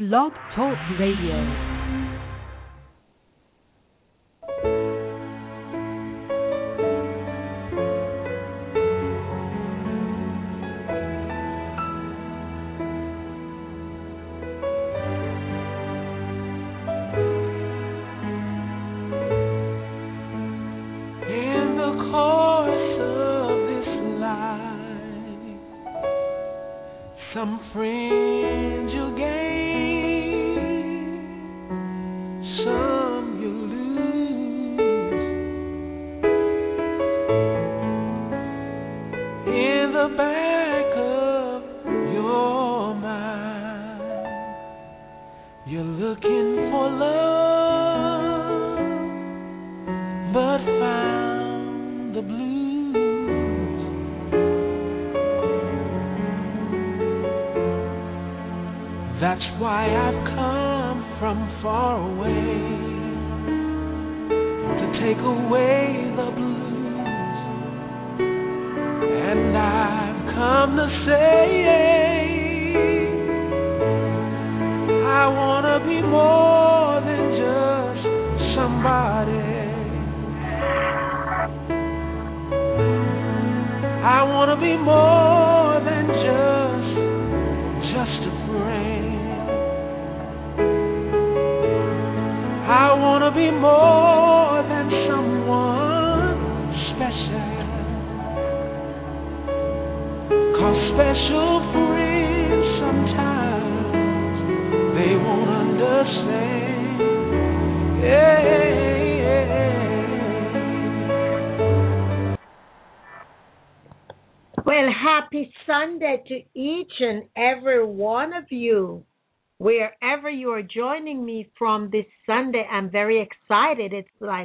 Blog Talk Radio. To each and every one of you, wherever you are joining me from this Sunday. I'm very excited. It's like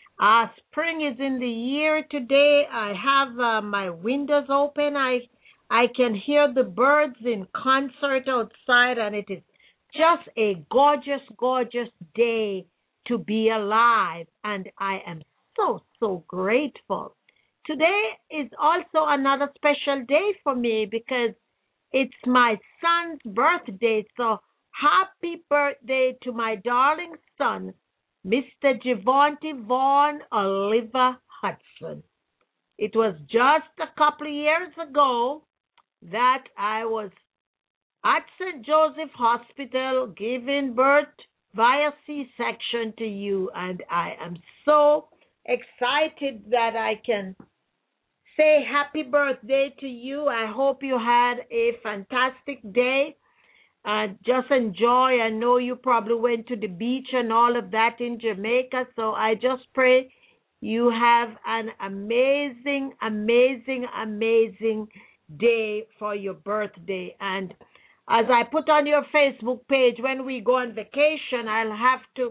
spring is in the year today. I have my windows open. I can hear the birds in concert outside, and it is just a gorgeous, gorgeous day to be alive, and I am so, so grateful. Today is also another special day for me because it's my son's birthday. So happy birthday to my darling son, Mr. Javonte Vaughn Oliver Hudson. It was just a couple of years ago that I was at St. Joseph Hospital giving birth via C-section to you, and I am so excited that I can say happy birthday to you. I hope you had a fantastic day. Just enjoy. I know you probably went to the beach and all of that in Jamaica. So I just pray you have an amazing, amazing, amazing day for your birthday. And as I put on your Facebook page, when we go on vacation, I'll have to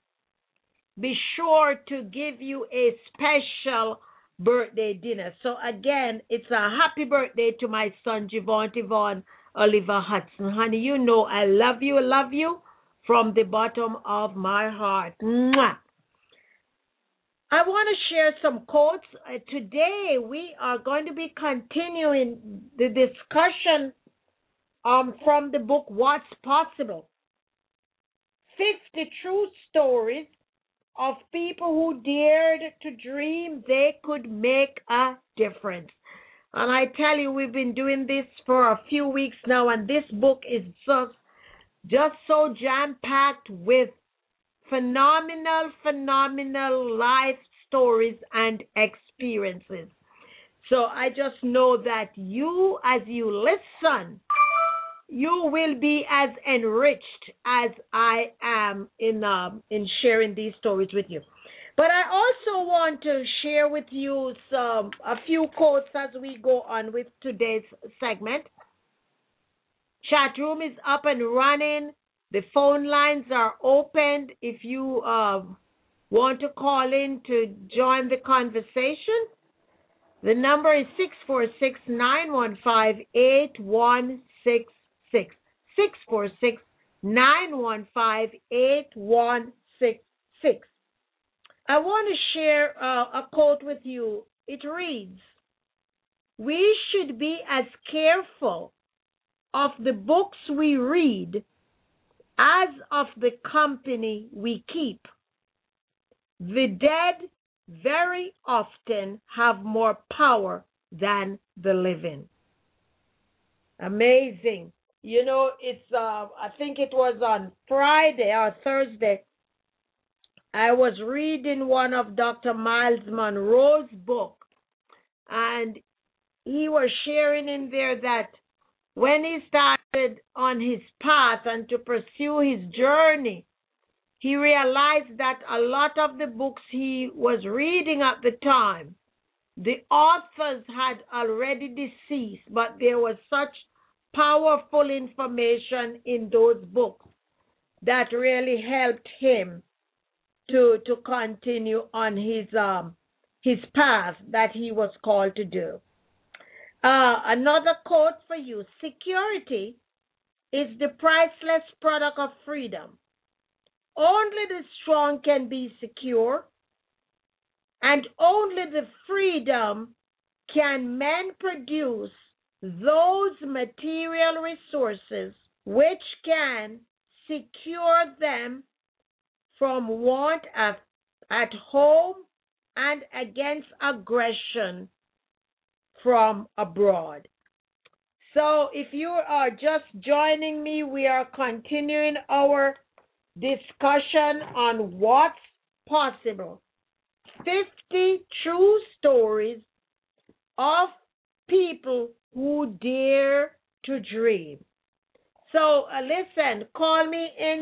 be sure to give you a special birthday dinner. So again, it's a happy birthday to my son Javonte Vaughn Oliver Hudson. Honey, you know I love you from the bottom of my heart. Mwah. I want to share some quotes. Today we are going to be continuing the discussion from the book What's Possible. 50 true stories of people who dared to dream they could make a difference. And I tell you, we've been doing this for a few weeks now, and this book is just so jam-packed with phenomenal life stories and experiences. So I just know that you, as you listen, you will be as enriched as I am in sharing these stories with you. But I also want to share with you a few quotes as we go on with today's segment. Chat room is up and running. The phone lines are opened. If you want to call in to join the conversation, the number is 646-915-8166. 646-915-8166. I want to share a quote with you. It reads, "We should be as careful of the books we read as of the company we keep. The dead very often have more power than the living. Amazing. You know, it's I think it was on Friday or Thursday, I was reading one of Dr. Miles Monroe's book, and he was sharing in there that when he started on his path and to pursue his journey, he realized that a lot of the books he was reading at the time, the authors had already deceased, but there was such powerful information in those books that really helped him to continue on his path that he was called to do. Another quote for you: security is the priceless product of freedom. Only the strong can be secure, and only the freedom can men produce those material resources which can secure them from want at home and against aggression from abroad. So if you are just joining me, we are continuing our discussion on what's possible. 50 true stories of people who dare to dream. So listen, call me in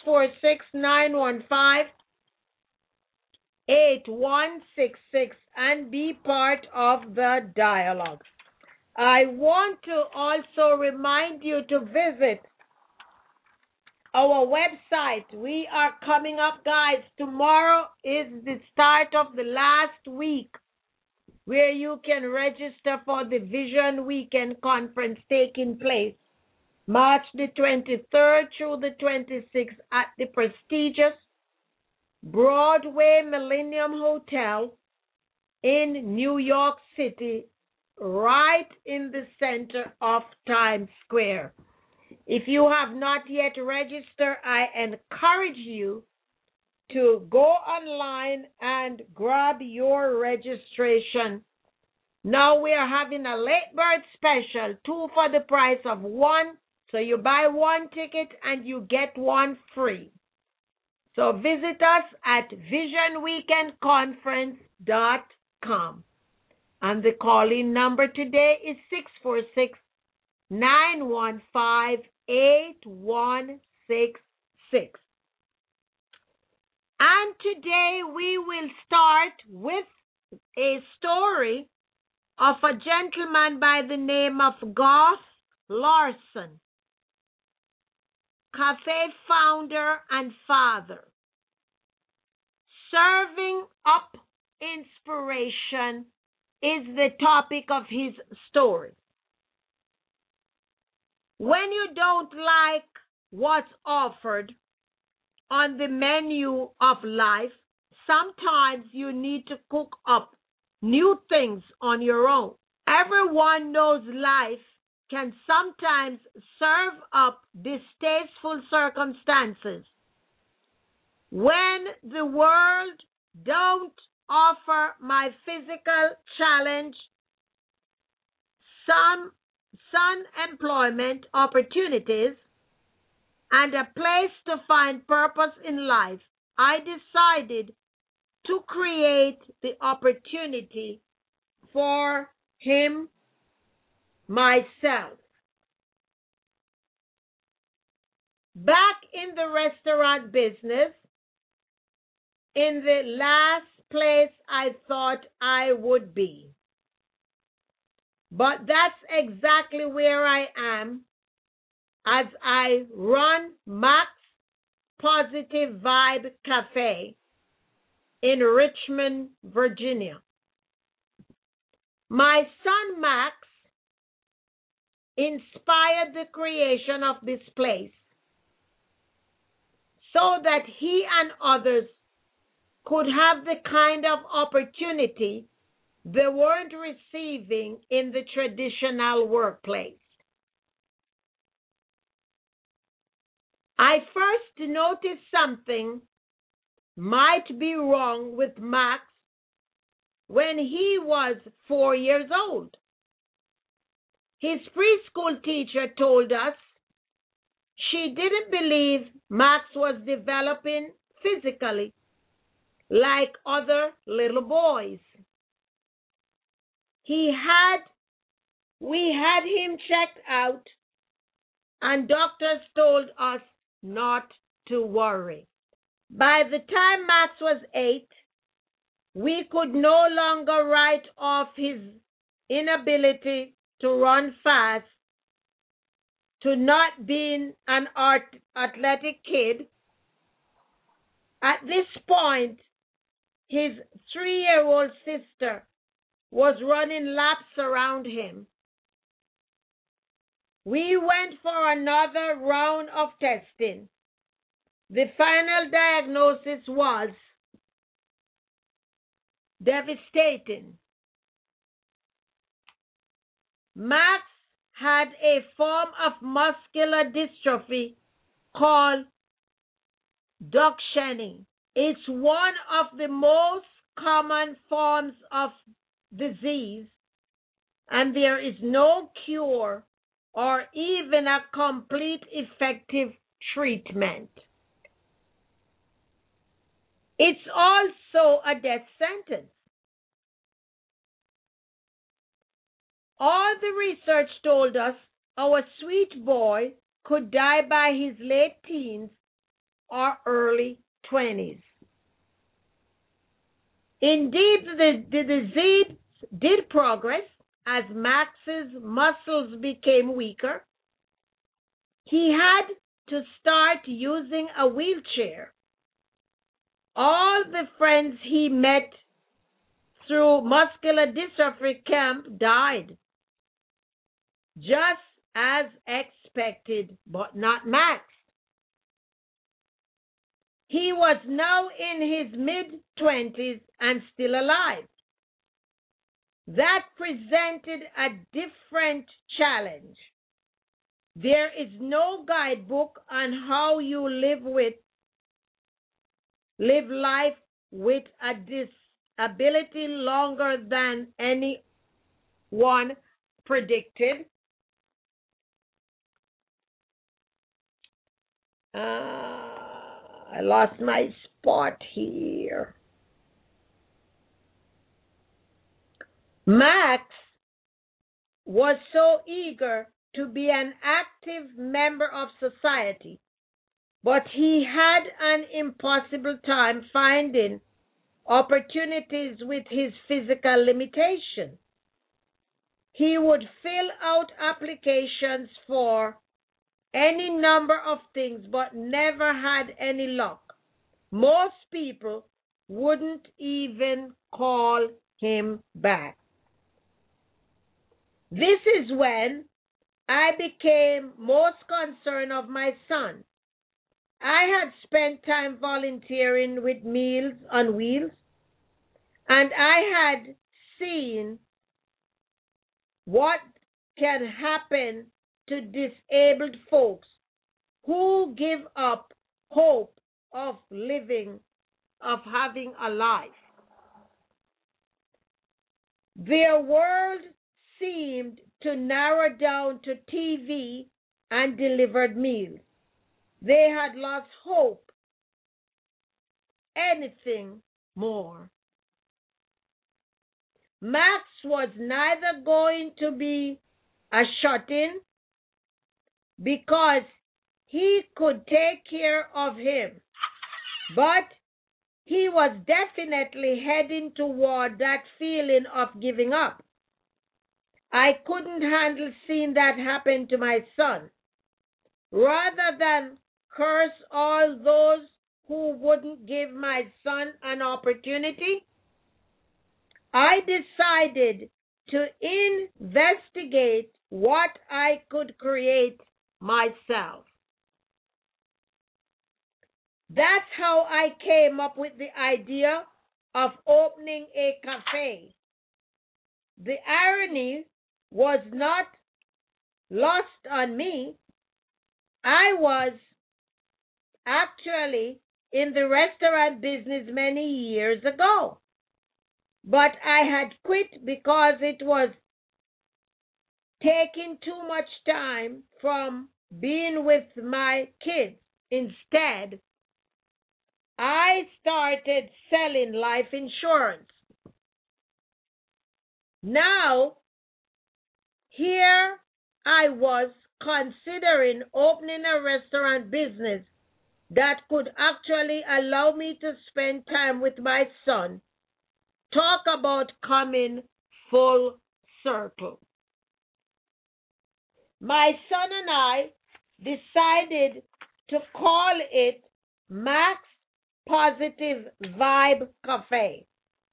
646-915-8166 and be part of the dialogue. I want to also remind you to visit our website. We are coming up, guys. Tomorrow is the start of the last week where you can register for the Vision Weekend Conference taking place March the 23rd through the 26th at the prestigious Broadway Millennium Hotel in New York City, right in the center of Times Square. If you have not yet registered, I encourage you to go online and grab your registration. Now we are having a late bird special, 2 for the price of 1. So you buy 1 ticket and you get 1 free. So visit us at visionweekendconference.com. And the call-in number today is 646-915-8166. And today we will start with a story of a gentleman by the name of Garth Larson, cafe founder and father. Serving up inspiration is the topic of his story. When you don't like what's offered on the menu of life, sometimes you need to cook up new things on your own. Everyone knows life can sometimes serve up distasteful circumstances. When the world don't offer my physical challenge some employment opportunities and a place to find purpose in life, I decided to create the opportunity for him myself. Back in the restaurant business, in the last place I thought I would be. But that's exactly where I am as I run Max Positive Vibe Cafe in Richmond, Virginia. My son Max inspired the creation of this place so that he and others could have the kind of opportunity they weren't receiving in the traditional workplace. I first noticed something might be wrong with Max when he was 4 years old. His preschool teacher told us she didn't believe Max was developing physically like other little boys. We had him checked out, and doctors told us not to worry. By the time Max was 8, we could no longer write off his inability to run fast, to not being an athletic kid. At this point, his 3-year-old sister was running laps around him. We went for another round of testing. The final diagnosis was devastating. Max had a form of muscular dystrophy called Duchenne. It's one of the most common forms of disease, and there is no cure or even a complete effective treatment. It's also a death sentence. All the research told us our sweet boy could die by his late teens or early 20s. Indeed, the disease did progress as Max's muscles became weaker. He had to start using a wheelchair. All the friends he met through muscular dystrophy camp died, just as expected, but not Max. He was now in his mid-20s and still alive. That presented a different challenge. There is no guidebook on how you live life with a disability longer than anyone predicted. I lost my spot here. Max was so eager to be an active member of society, but he had an impossible time finding opportunities with his physical limitation. He would fill out applications for any number of things, but never had any luck. Most people wouldn't even call him back. This is when I became most concerned of my son. I had spent time volunteering with Meals on Wheels, and I had seen what can happen to disabled folks who give up hope of living, of having a life. Their world seemed to narrow down to TV and delivered meals. They had lost hope. Anything more. Max was neither going to be a shut-in because he could take care of him, but he was definitely heading toward that feeling of giving up. I couldn't handle seeing that happen to my son. Rather than curse all those who wouldn't give my son an opportunity, I decided to investigate what I could create myself. That's how I came up with the idea of opening a cafe. The irony was not lost on me. I was actually in the restaurant business many years ago. But I had quit because it was taking too much time from being with my kids. Instead, I started selling life insurance. Now, here I was considering opening a restaurant business that could actually allow me to spend time with my son. Talk about coming full circle. My son and I decided to call it Max Positive Vibe Cafe.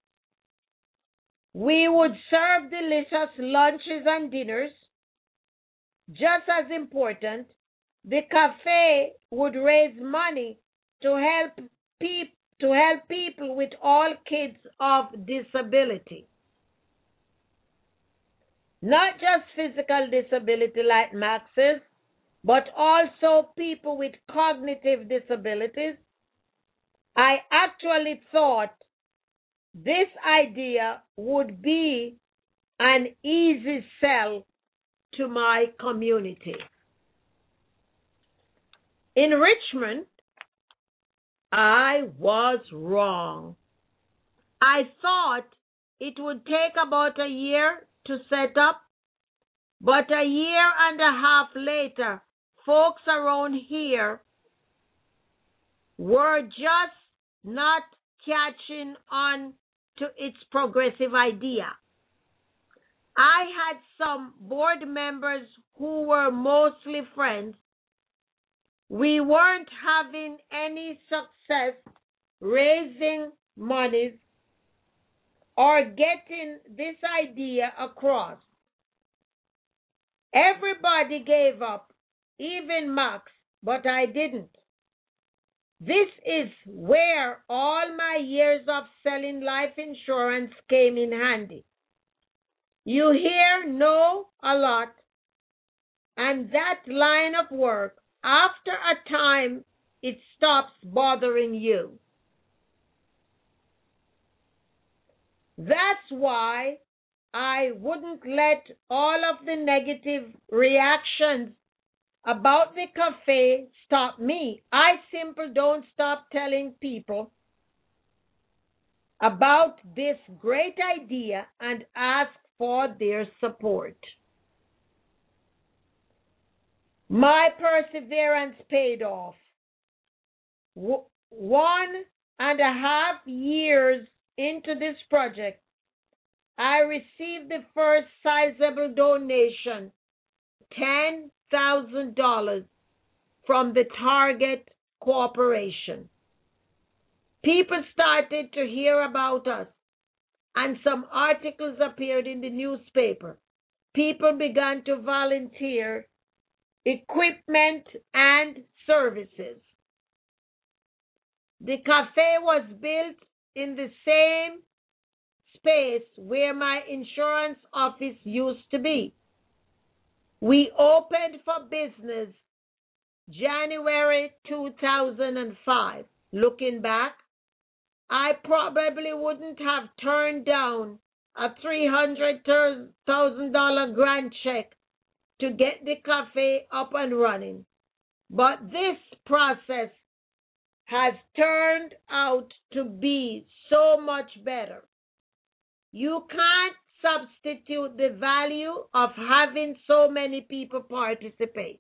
We would serve delicious lunches and dinners. Just as important, the cafe would raise money to help people with all kids of disability. Not just physical disability like Max's, but also people with cognitive disabilities. I actually thought this idea would be an easy sell to my community. In Richmond, I was wrong. I thought it would take about a year to set up, but a year and a half later, folks around here were just not catching on to its progressive idea. I had some board members who were mostly friends. We weren't having any success raising monies or getting this idea across. Everybody gave up, even Max, but I didn't. This is where all my years of selling life insurance came in handy. You hear no a lot, and that line of work, after a time, it stops bothering you. That's why I wouldn't let all of the negative reactions about the cafe stop me. I simply don't stop telling people about this great idea and ask for their support. My perseverance paid off. 1.5 years into this project, I received the first sizable donation, $10,000 from the Target Corporation. People started to hear about us, and some articles appeared in the newspaper. People began to volunteer equipment and services. The cafe was built in the same space where my insurance office used to be. We opened for business January 2005. Looking back, I probably wouldn't have turned down a $300,000 grant check to get the cafe up and running. But this process has turned out to be so much better. You can't substitute the value of having so many people participate.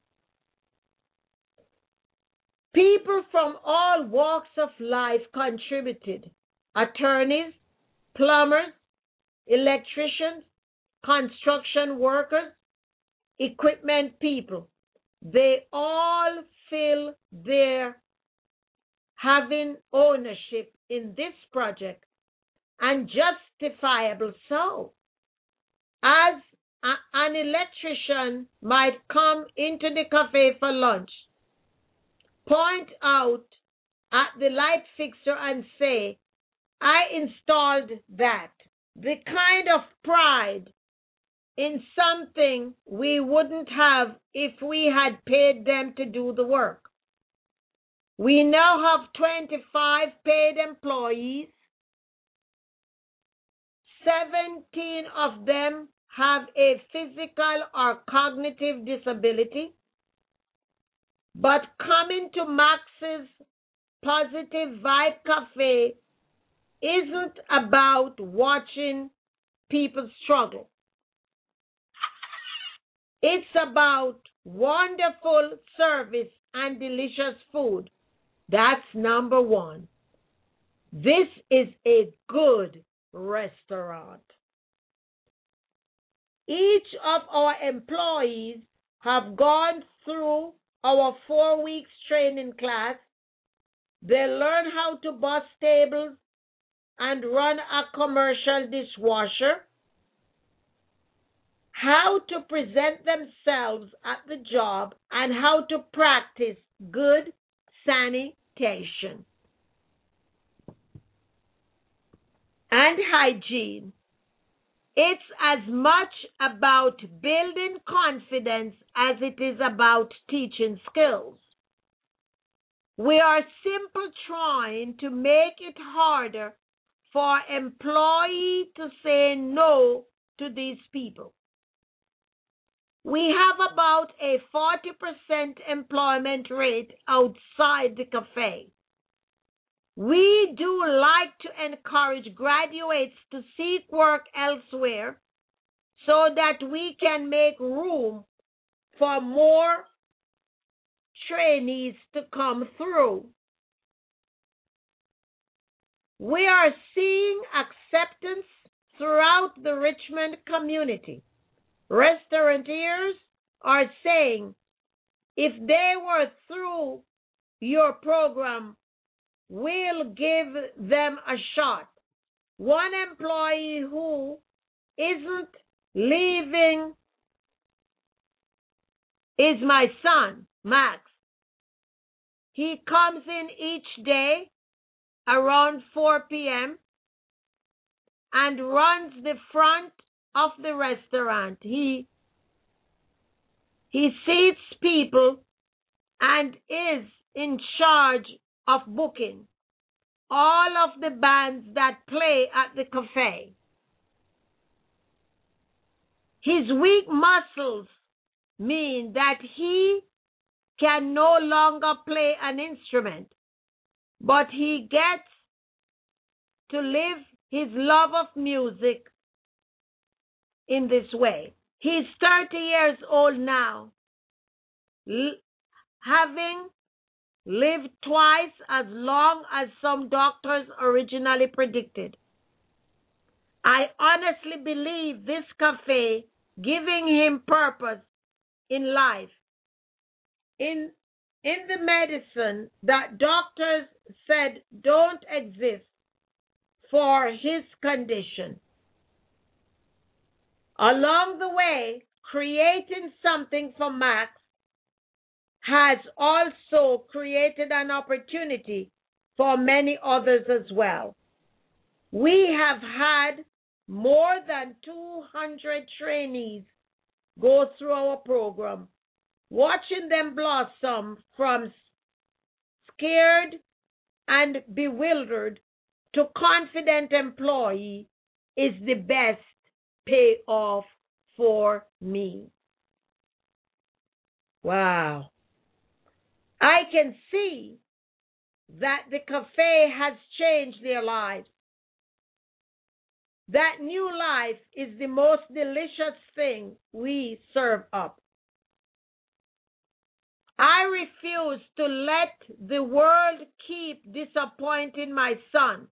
People from all walks of life contributed. Attorneys, plumbers, electricians, construction workers, equipment people. They all feel they're having ownership in this project, and justifiable so. As an electrician might come into the cafe for lunch, point out at the light fixture and say, I installed that. The kind of pride in something we wouldn't have if we had paid them to do the work. We now have 25 paid employees. 17 of them have a physical or cognitive disability. But coming to Max's Positive Vibe Cafe isn't about watching people struggle. It's about wonderful service and delicious food. That's number one. This is a good restaurant. Each of our employees have gone through our 4 weeks training class. They learn how to bus tables and run a commercial dishwasher, how to present themselves at the job, and how to practice good sanitation and hygiene. It's as much about building confidence as it is about teaching skills. We are simply trying to make it harder for employees to say no to these people. We have about a 40% employment rate outside the cafe. We do like to encourage graduates to seek work elsewhere so that we can make room for more trainees to come through. We are seeing acceptance throughout the Richmond community. Restaurateurs are saying if they were through your program, we'll give them a shot. One employee who isn't leaving is my son, Max. He comes in each day around 4 p.m. and runs the front of the restaurant. He seats people and is in charge of booking all of the bands that play at the cafe. His weak muscles mean that he can no longer play an instrument, but he gets to live his love of music in this way. He's 30 years old now, having lived twice as long as some doctors originally predicted. I honestly believe this cafe giving him purpose in life. In the medicine that doctors said don't exist for his condition. Along the way, creating something for Max has also created an opportunity for many others as well. We have had more than 200 trainees go through our program. Watching them blossom from scared and bewildered to confident employee is the best payoff for me. Wow. I can see that the cafe has changed their lives. That new life is the most delicious thing we serve up. I refuse to let the world keep disappointing my son.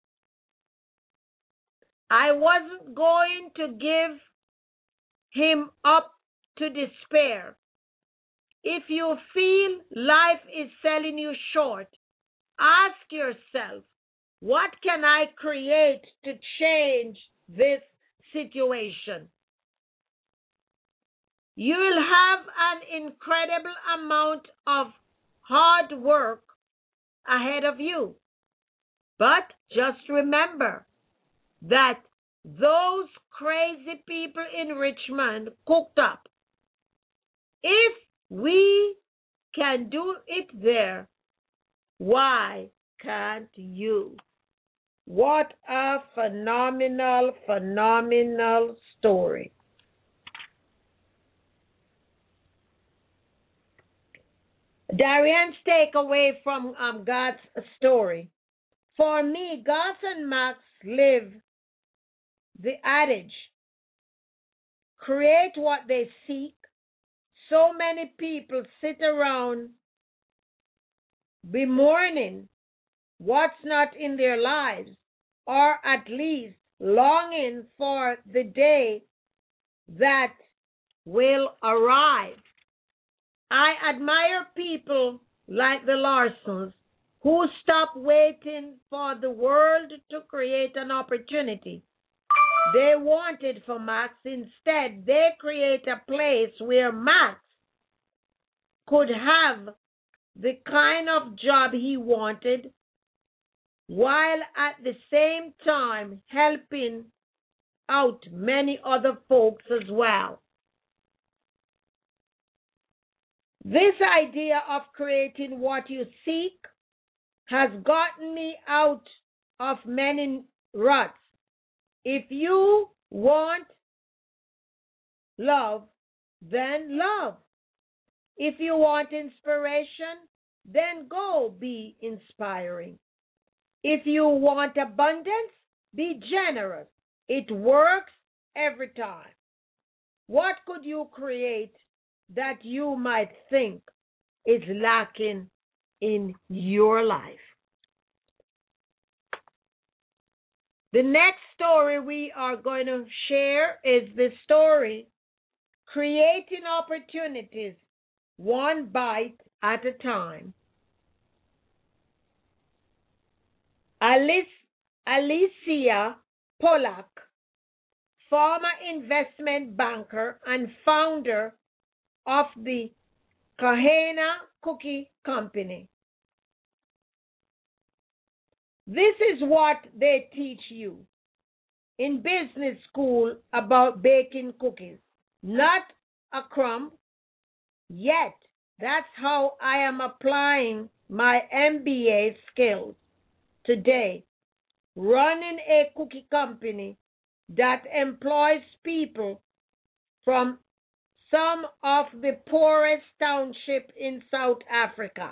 I wasn't going to give him up to despair. If you feel life is selling you short, ask yourself, what can I create to change this situation? You'll have an incredible amount of hard work ahead of you. But just remember that those crazy people in Richmond cooked up. If we can do it there, Why can't you? What a phenomenal, phenomenal story. Darian's takeaway from God's story. For me, Gus and Max live the adage, create what they seek. So many people sit around bemoaning what's not in their lives, or at least longing for the day that will arrive. I admire people like the Larsons who stop waiting for the world to create an opportunity they wanted for Max. Instead, they create a place where Max could have the kind of job he wanted, while at the same time helping out many other folks as well. This idea of creating what you seek has gotten me out of many ruts. If you want love, then love. If you want inspiration, then go be inspiring. If you want abundance, be generous. It works every time. What could you create that you might think is lacking in your life? The next story we are going to share is the story, Creating Opportunities, One Bite at a Time. Alicia Pollack, former investment banker and founder of the Kahana Cookie Company. This is what they teach you in business school about baking cookies. Not a crumb. Yet, that's how I am applying my MBA skills today, running a cookie company that employs people from some of the poorest townships in South Africa.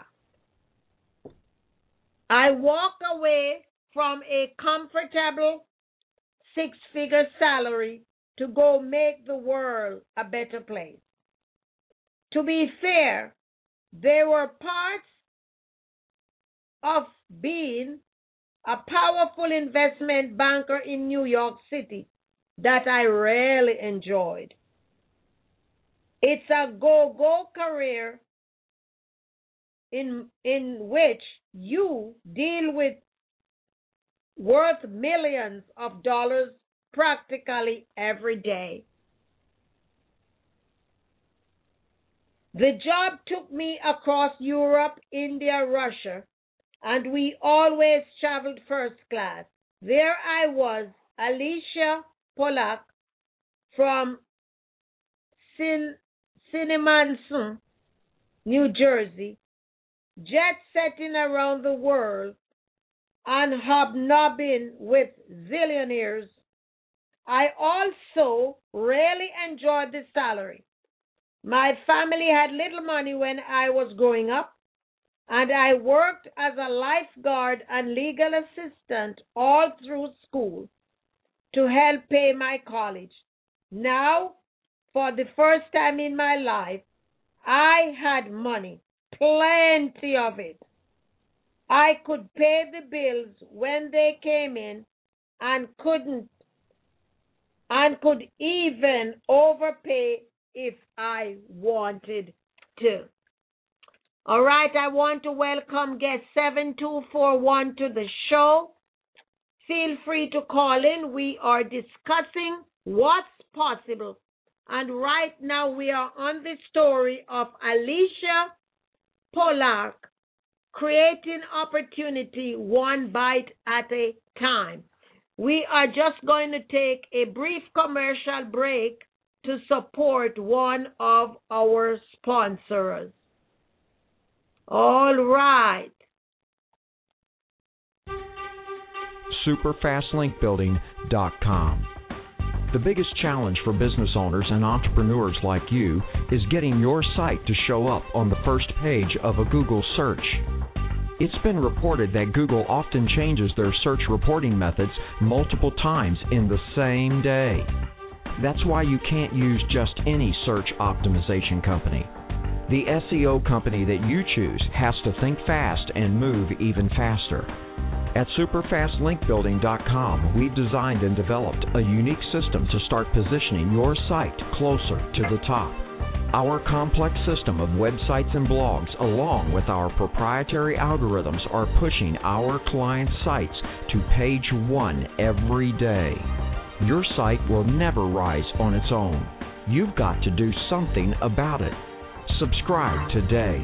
I walk away from a comfortable six-figure salary to go make the world a better place. To be fair, there were parts of being a powerful investment banker in New York City that I really enjoyed. It's a go-go career in which you deal with worth millions of dollars practically every day. The job took me across Europe, India, Russia, and we always traveled first class. There I was, Alicia Pollack from Cinnaminson, New Jersey, jet-setting around the world and hobnobbing with zillionaires. I also really enjoyed the salary. My family had little money when I was growing up, and I worked as a lifeguard and legal assistant all through school to help pay my college. Now, for the first time in my life, I had money, plenty of it. I could pay the bills when they came in and could even overpay if I wanted to. All right, I want to welcome guest 7241 to the show. Feel free to call in. We are discussing what's possible. And right now we are on the story of Alicia Pollack, creating opportunity one bite at a time. We are just going to take a brief commercial break to support one of our sponsors. All right. superfastlinkbuilding.com. The biggest challenge for business owners and entrepreneurs like you is getting your site to show up on the first page of a Google search. It's been reported that Google often changes their search reporting methods multiple times in the same day. That's why you can't use just any search optimization company. The SEO company that you choose has to think fast and move even faster. At superfastlinkbuilding.com, we've designed and developed a unique system to start positioning your site closer to the top. Our complex system of websites and blogs, along with our proprietary algorithms, are pushing our clients' sites to page 1 every day. Your site will never rise on its own. You've got to do something about it. Subscribe today.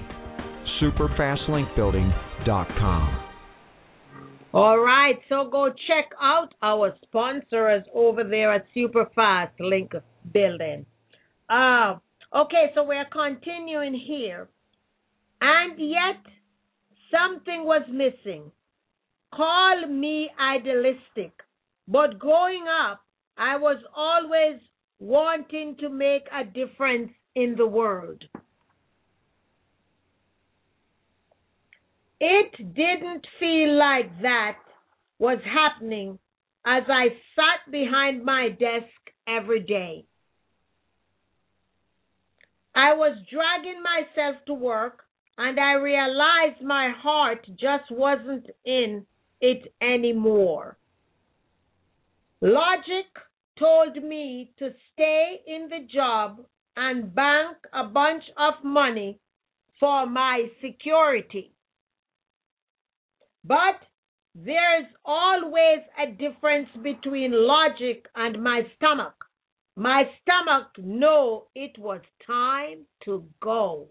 superfastlinkbuilding.com. All right, so go check out our sponsors over there at Superfast Link Building. Okay, so we're continuing here. And yet, something was missing. Call me idealistic, but growing up, I was always wanting to make a difference in the world. It didn't feel like that was happening as I sat behind my desk every day. I was dragging myself to work, and I realized my heart just wasn't in it anymore. Logic told me to stay in the job and bank a bunch of money for my security. But there's always a difference between logic and my stomach. My stomach knew it was time to go.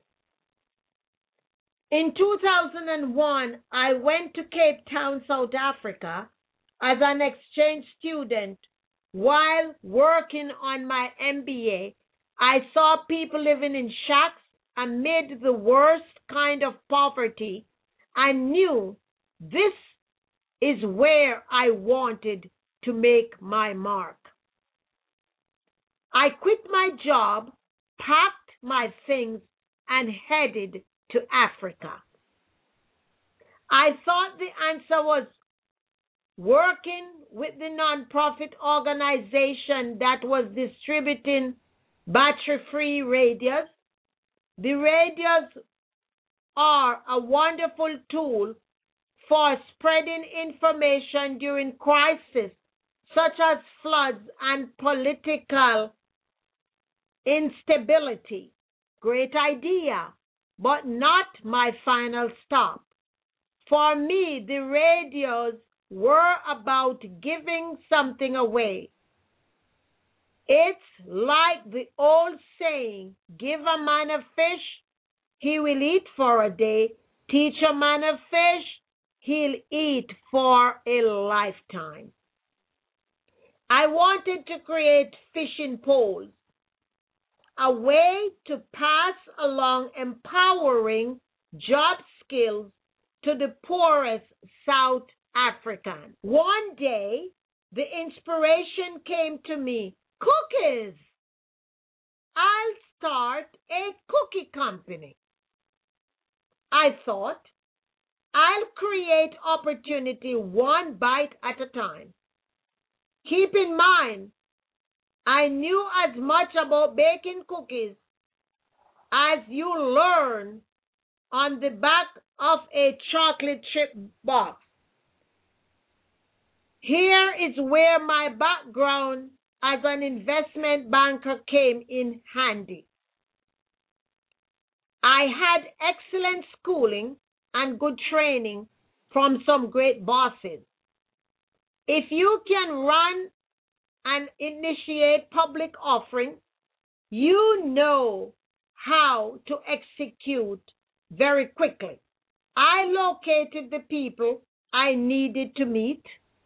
In 2001, I went to Cape Town, South Africa as an exchange student. While working on my MBA, I saw people living in shacks amid the worst kind of poverty. I knew this is where I wanted to make my mark. I quit my job, packed my things, and headed to Africa. I thought the answer was working with the nonprofit organization that was distributing battery-free radios. The radios are a wonderful tool for spreading information during crisis, such as floods and political instability. Great idea, but not my final stop. For me, the radios were about giving something away. It's like the old saying, give a man a fish, he will eat for a day. Teach a man a fish, he'll eat for a lifetime. I wanted to create fishing poles, a way to pass along empowering job skills to the poorest South African. One day, the inspiration came to me, cookies. I'll start a cookie company. I thought, I'll create opportunity one bite at a time. Keep in mind, I knew as much about baking cookies as you learn on the back of a chocolate chip box. Here is where my background as an investment banker came in handy. I had excellent schooling and good training from some great bosses. If you can run and initiate public offerings, you know how to execute very quickly. I located the people I needed to meet,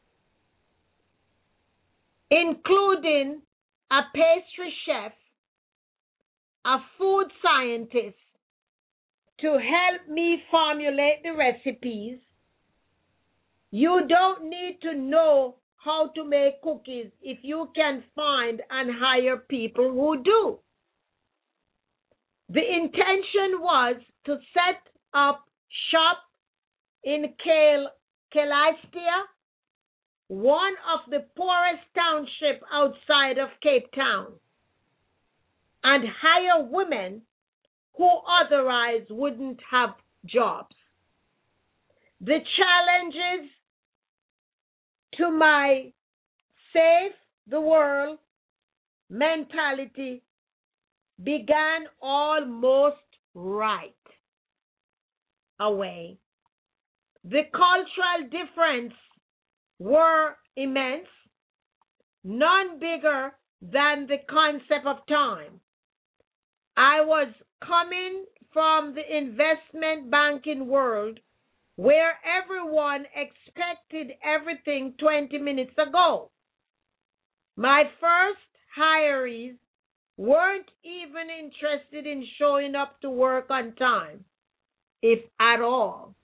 including a pastry chef, a food scientist, to help me formulate the recipes, You don't need to know how to make cookies if you can find and hire people who do. The intention was to set up shop in Calisthea, one of the poorest townships outside of Cape Town, and hire women who otherwise wouldn't have jobs. The challenges to my save the world mentality began almost right away. The cultural difference were immense, none bigger than the concept of time. I was coming from the investment banking world where everyone expected everything 20 minutes ago. My first hirees weren't even interested in showing up to work on time, if at all.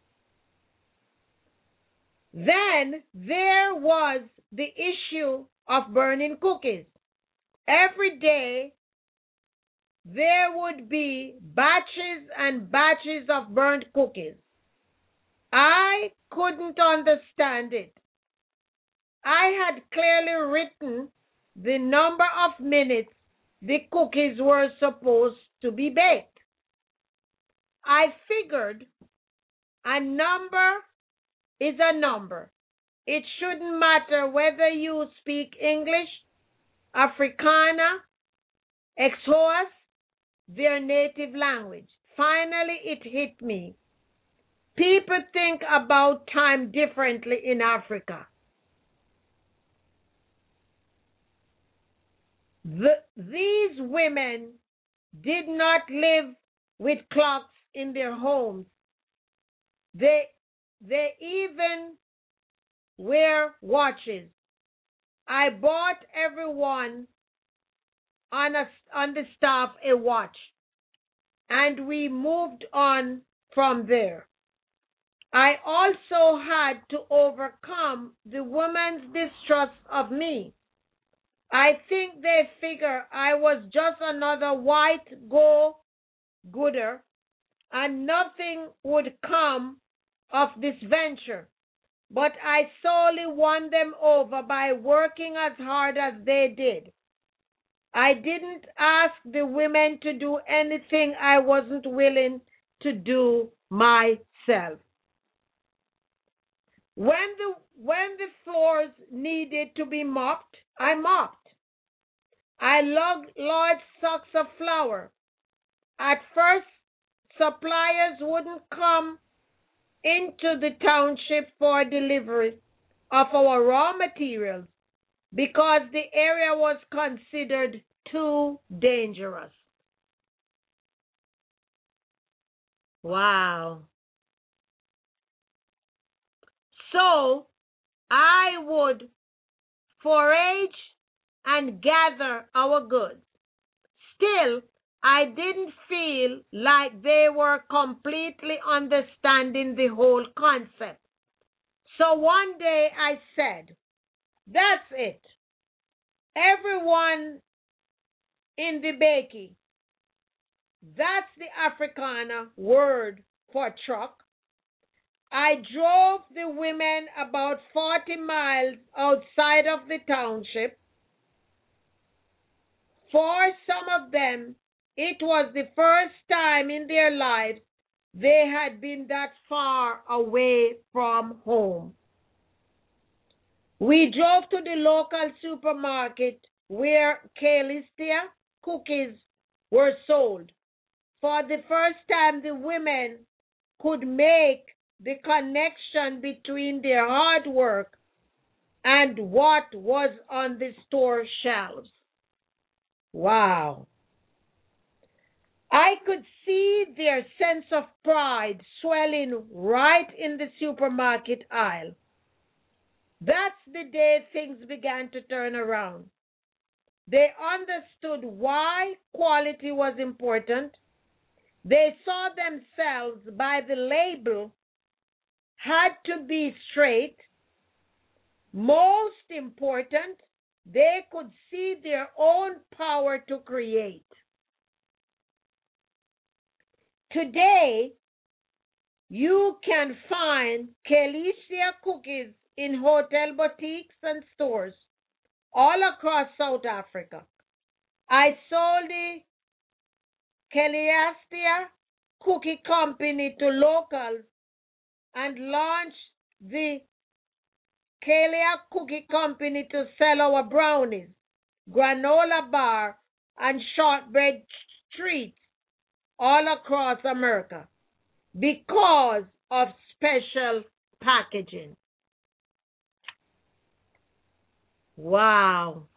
Then there was the issue of burning cookies. Every day there would be batches and batches of burnt cookies. I couldn't understand it. I had clearly written the number of minutes the cookies were supposed to be baked. I figured a number is a number. It shouldn't matter whether you speak English, Afrikaner, Xhosa, their native language. Finally, it hit me. People think about time differently in Africa. These women did not live with clocks in their homes. They even wear watches. I bought everyone on the staff a watch, and we moved on from there. I also had to overcome the women's distrust of me. I think they figure I was just another white go-gooder and nothing would come of this venture. But I solely won them over by working as hard as they did. I didn't ask the women to do anything I wasn't willing to do myself. When the floors needed to be mopped, I mopped. I lugged large sacks of flour. At first, suppliers wouldn't come into the township for delivery of our raw materials because the area was considered too dangerous. Wow. So I would forage and gather our goods. Still, I didn't feel like they were completely understanding the whole concept. So one day I said, that's it. Everyone in the bakey. That's the Afrikaner word for truck. I drove the women about 40 miles outside of the township. For some of them, it was the first time in their lives they had been that far away from home. We drove to the local supermarket where Calisthea cookies were sold. For the first time, the women could make the connection between their hard work and what was on the store shelves. Wow. I could see their sense of pride swelling right in the supermarket aisle. That's the day things began to turn around. They understood why quality was important. They saw themselves by the label had to be straight Most important, they could see their own power to create. Today, you can find Kelicia cookies in hotel boutiques and stores all across South Africa. I sold the Kelicia Cookie Company to locals and launched the Kelia Cookie Company to sell our brownies, granola bar, and shortbread treats all across America because of special packaging. Wow.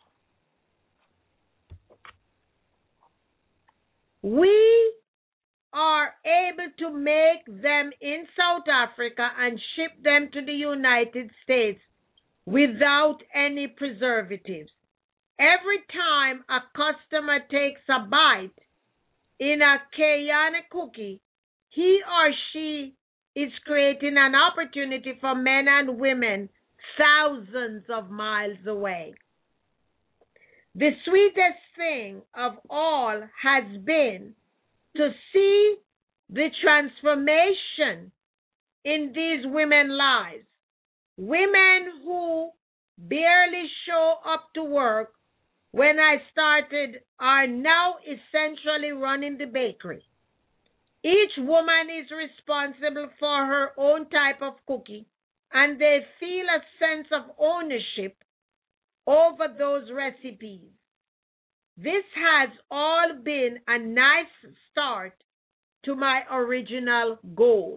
We are able to make them in South Africa and ship them to the United States without any preservatives. Every time a customer takes a bite in a Kayane cookie, he or she is creating an opportunity for men and women thousands of miles away. The sweetest thing of all has been to see the transformation in these women's lives. Women who barely show up to work when I started are now essentially running the bakery. Each woman is responsible for her own type of cookie, and they feel a sense of ownership over those recipes. This has all been a nice start to my original goal.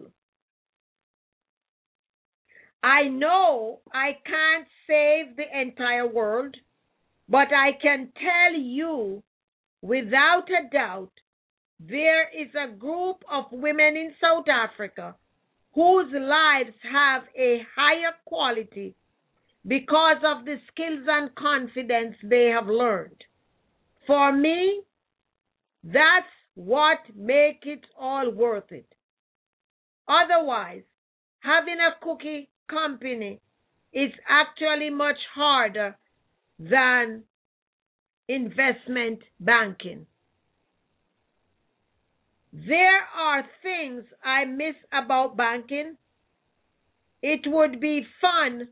I know I can't save the entire world, but I can tell you without a doubt there is a group of women in South Africa whose lives have a higher quality because of the skills and confidence they have learned. For me, that's what makes it all worth it. Otherwise, having a cookie company is actually much harder than investment banking. There are things I miss about banking. It would be fun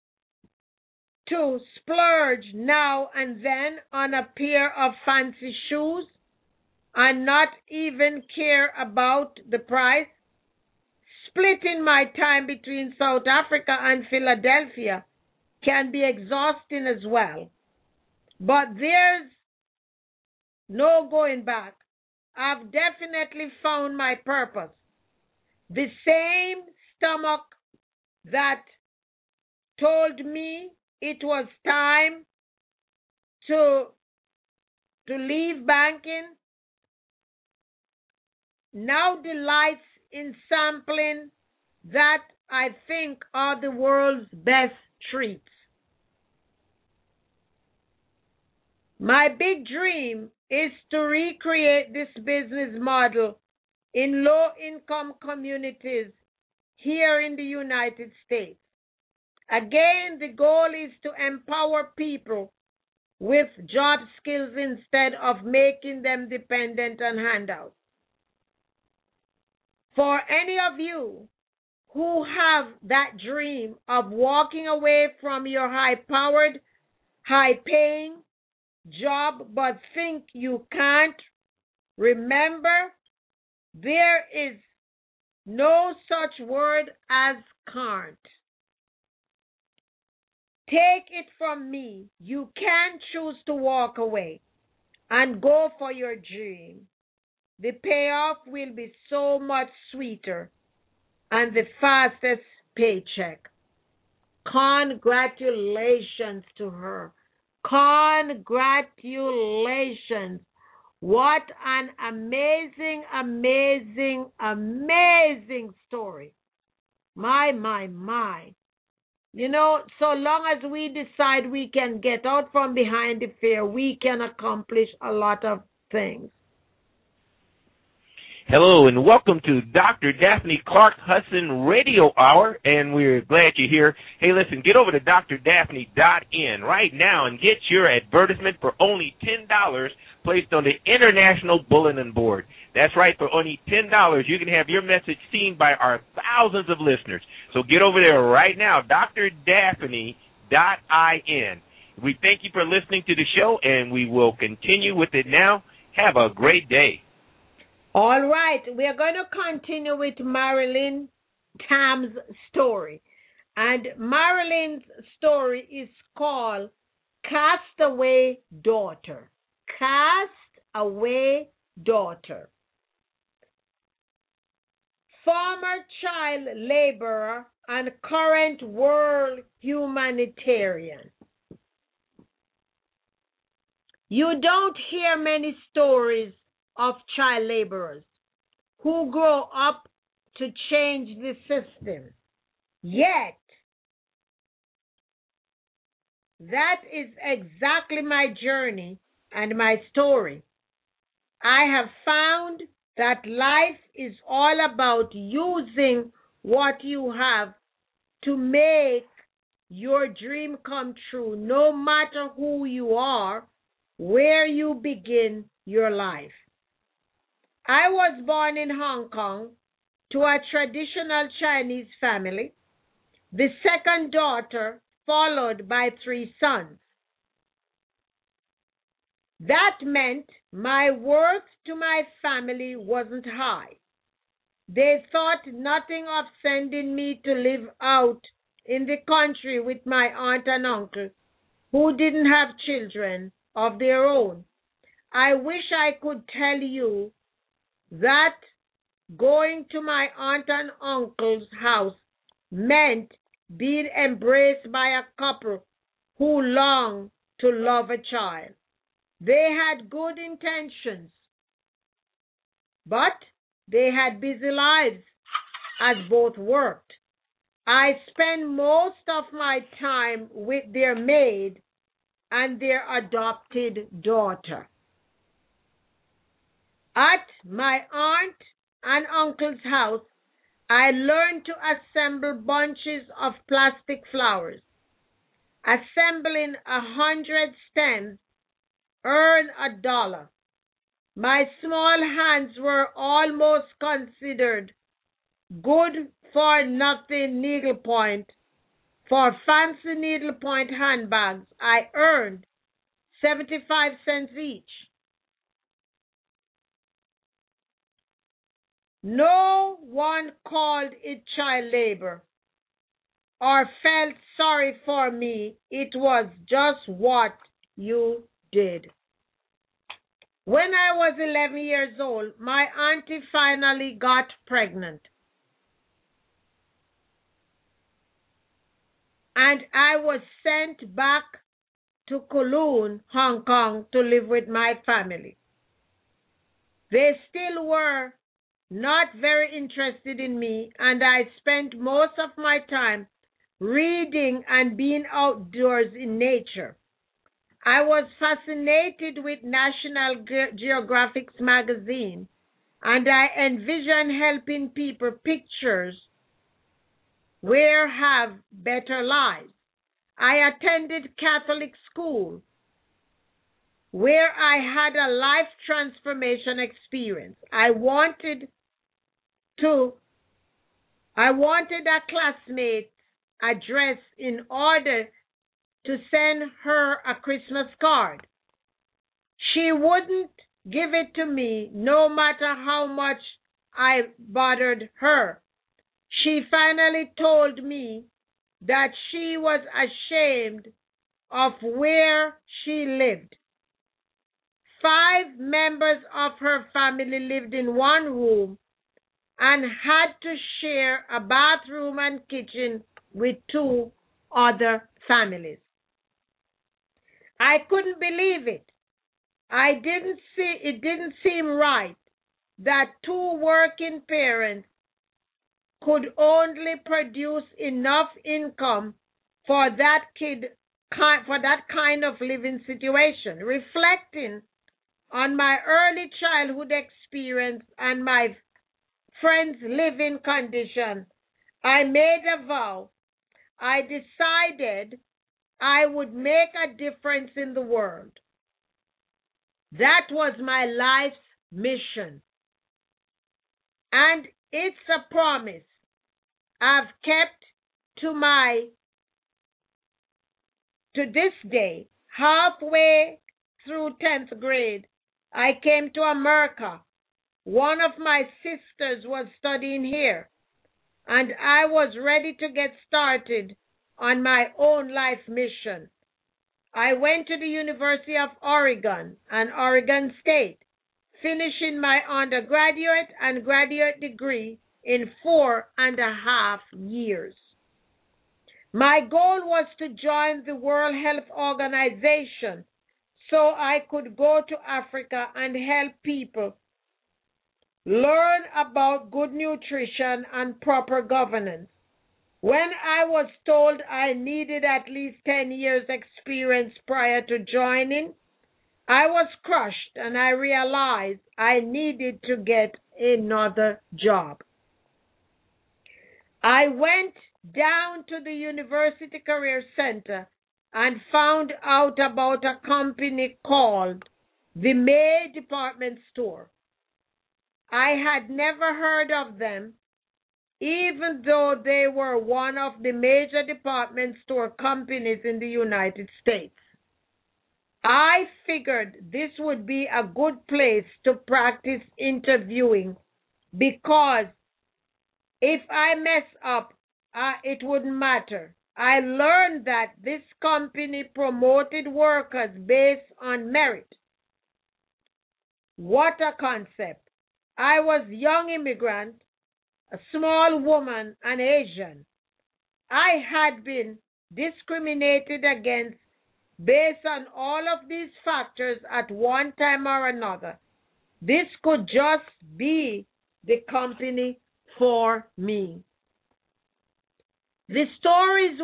to splurge now and then on a pair of fancy shoes and not even care about the price. Splitting my time between South Africa and Philadelphia can be exhausting as well. But there's no going back. I've definitely found my purpose. The same stomach that told me it was time to leave banking now delights in sampling that I think are the world's best treats. My big dream is to recreate this business model in low-income communities here in the United States. Again, the goal is to empower people with job skills instead of making them dependent on handouts. For any of you who have that dream of walking away from your high-powered, high-paying job but think you can't, remember, there is no such word as can't. Take it from me, you can choose to walk away and go for your dream. The payoff will be so much sweeter and the fastest paycheck. Congratulations to her. Congratulations. What an amazing, amazing, amazing story. My. You know, so long as we decide we can get out from behind the fear, we can accomplish a lot of things. Hello and welcome to Dr. Daphne Clark Hudson Radio Hour, and we're glad you're here. Hey, listen, get over to drdaphne.in right now and get your advertisement for only $10 placed on the International Bulletin Board. That's right, for only $10, you can have your message seen by our thousands of listeners. So get over there right now, drdaphne.in. We thank you for listening to the show, and we will continue with it now. Have a great day. All right, we are going to continue with Marilyn Tam's story. And Marilyn's story is called Castaway Daughter. Castaway Daughter. Former child laborer and current world humanitarian. You don't hear many stories of child laborers who grow up to change the system. Yet, that is exactly my journey and my story. I have found that life is all about using what you have to make your dream come true, no matter who you are, where you begin your life. I was born in Hong Kong to a traditional Chinese family, the second daughter, followed by 3 sons. That meant my worth to my family wasn't high. They thought nothing of sending me to live out in the country with my aunt and uncle, who didn't have children of their own. I wish I could tell you that going to my aunt and uncle's house meant being embraced by a couple who longed to love a child. They had good intentions, but they had busy lives as both worked. I spent most of my time with their maid and their adopted daughter. At my aunt and uncle's house, I learned to assemble bunches of plastic flowers. Assembling 100 stems earned $1. My small hands were almost considered good for nothing needlepoint. For fancy needlepoint handbags, I earned 75 cents each. No one called it child labor or felt sorry for me. It was just what you did. When I was 11 years old, my auntie finally got pregnant. And I was sent back to Kowloon, Hong Kong, to live with my family. They still were not very interested in me, and I spent most of my time reading and being outdoors in nature. I was fascinated with National Geographic's magazine, and I envisioned helping people pictures where have better lives. I attended Catholic school, where I had a life transformation experience. I wanted a classmate's address in order to send her a Christmas card. She wouldn't give it to me no matter how much I bothered her. She finally told me that she was ashamed of where she lived. 5 members of her family lived in one room and had to share a bathroom and kitchen with 2 other families. I couldn't believe it. It didn't seem right that 2 working parents could only produce enough income for that kind of living situation. Reflecting on my early childhood experience and my friends' living condition, I made a vow. I decided I would make a difference in the world. That was my life's mission. And it's a promise I've kept to this day. Halfway through 10th grade, I came to America. One of my sisters was studying here, and I was ready to get started on my own life mission. I went to the University of Oregon and Oregon State, finishing my undergraduate and graduate degree in 4.5 years. My goal was to join the World Health Organization so I could go to Africa and help people learn about good nutrition and proper governance. When I was told I needed at least 10 years experience prior to joining, I was crushed and I realized I needed to get another job. I went down to the University Career Center and found out about a company called the May Department Store. I had never heard of them, even though they were one of the major department store companies in the United States. I figured this would be a good place to practice interviewing because if I mess up, it wouldn't matter. I learned that this company promoted workers based on merit. What a concept. I was a young immigrant, a small woman, and Asian. I had been discriminated against based on all of these factors at one time or another. This could just be the company for me. The stores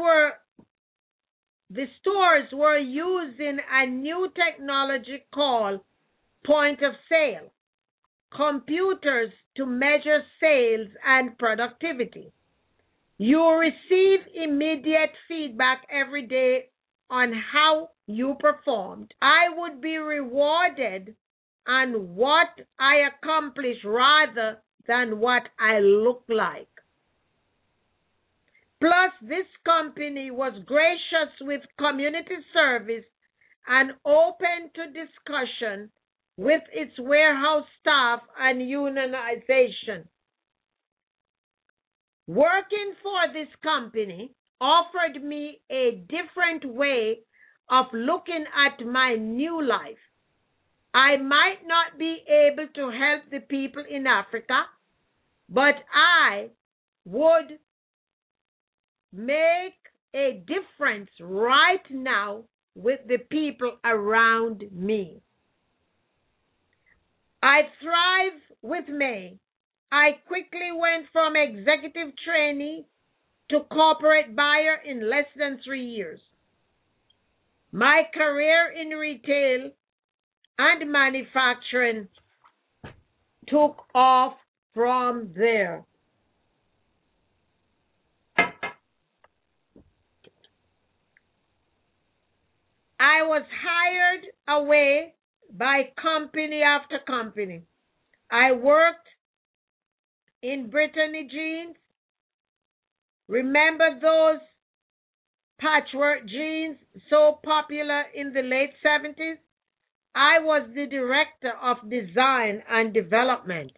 were using a new technology called point of sale computers to measure sales and productivity. You receive immediate feedback every day on how you performed. I would be rewarded on what I accomplished rather than what I look like. Plus, this company was gracious with community service and open to discussion with its warehouse staff and unionization. Working for this company offered me a different way of looking at my new life. I might not be able to help the people in Africa, but I would make a difference right now with the people around me. I thrive with May. I quickly went from executive trainee to corporate buyer in less than 3 years. My career in retail and manufacturing took off from there. I was hired away by company after company. I worked in Brittany jeans. Remember those patchwork jeans so popular in the late 70s? I was the director of design and development.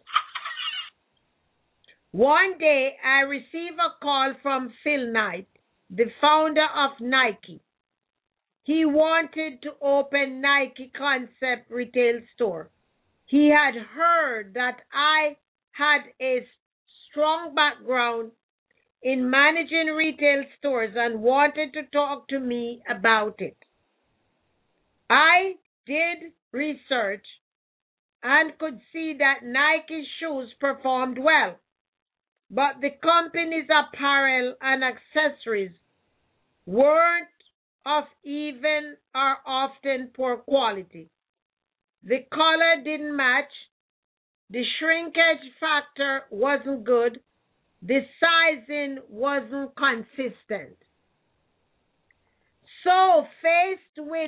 One day, I received a call from Phil Knight, the founder of Nike. He wanted to open Nike Concept retail store. He had heard that I had a strong background in managing retail stores and wanted to talk to me about it. I did research and could see that Nike shoes performed well, but the company's apparel and accessories weren't of even or often poor quality. The color didn't match. The shrinkage factor wasn't good. The sizing wasn't consistent. So faced with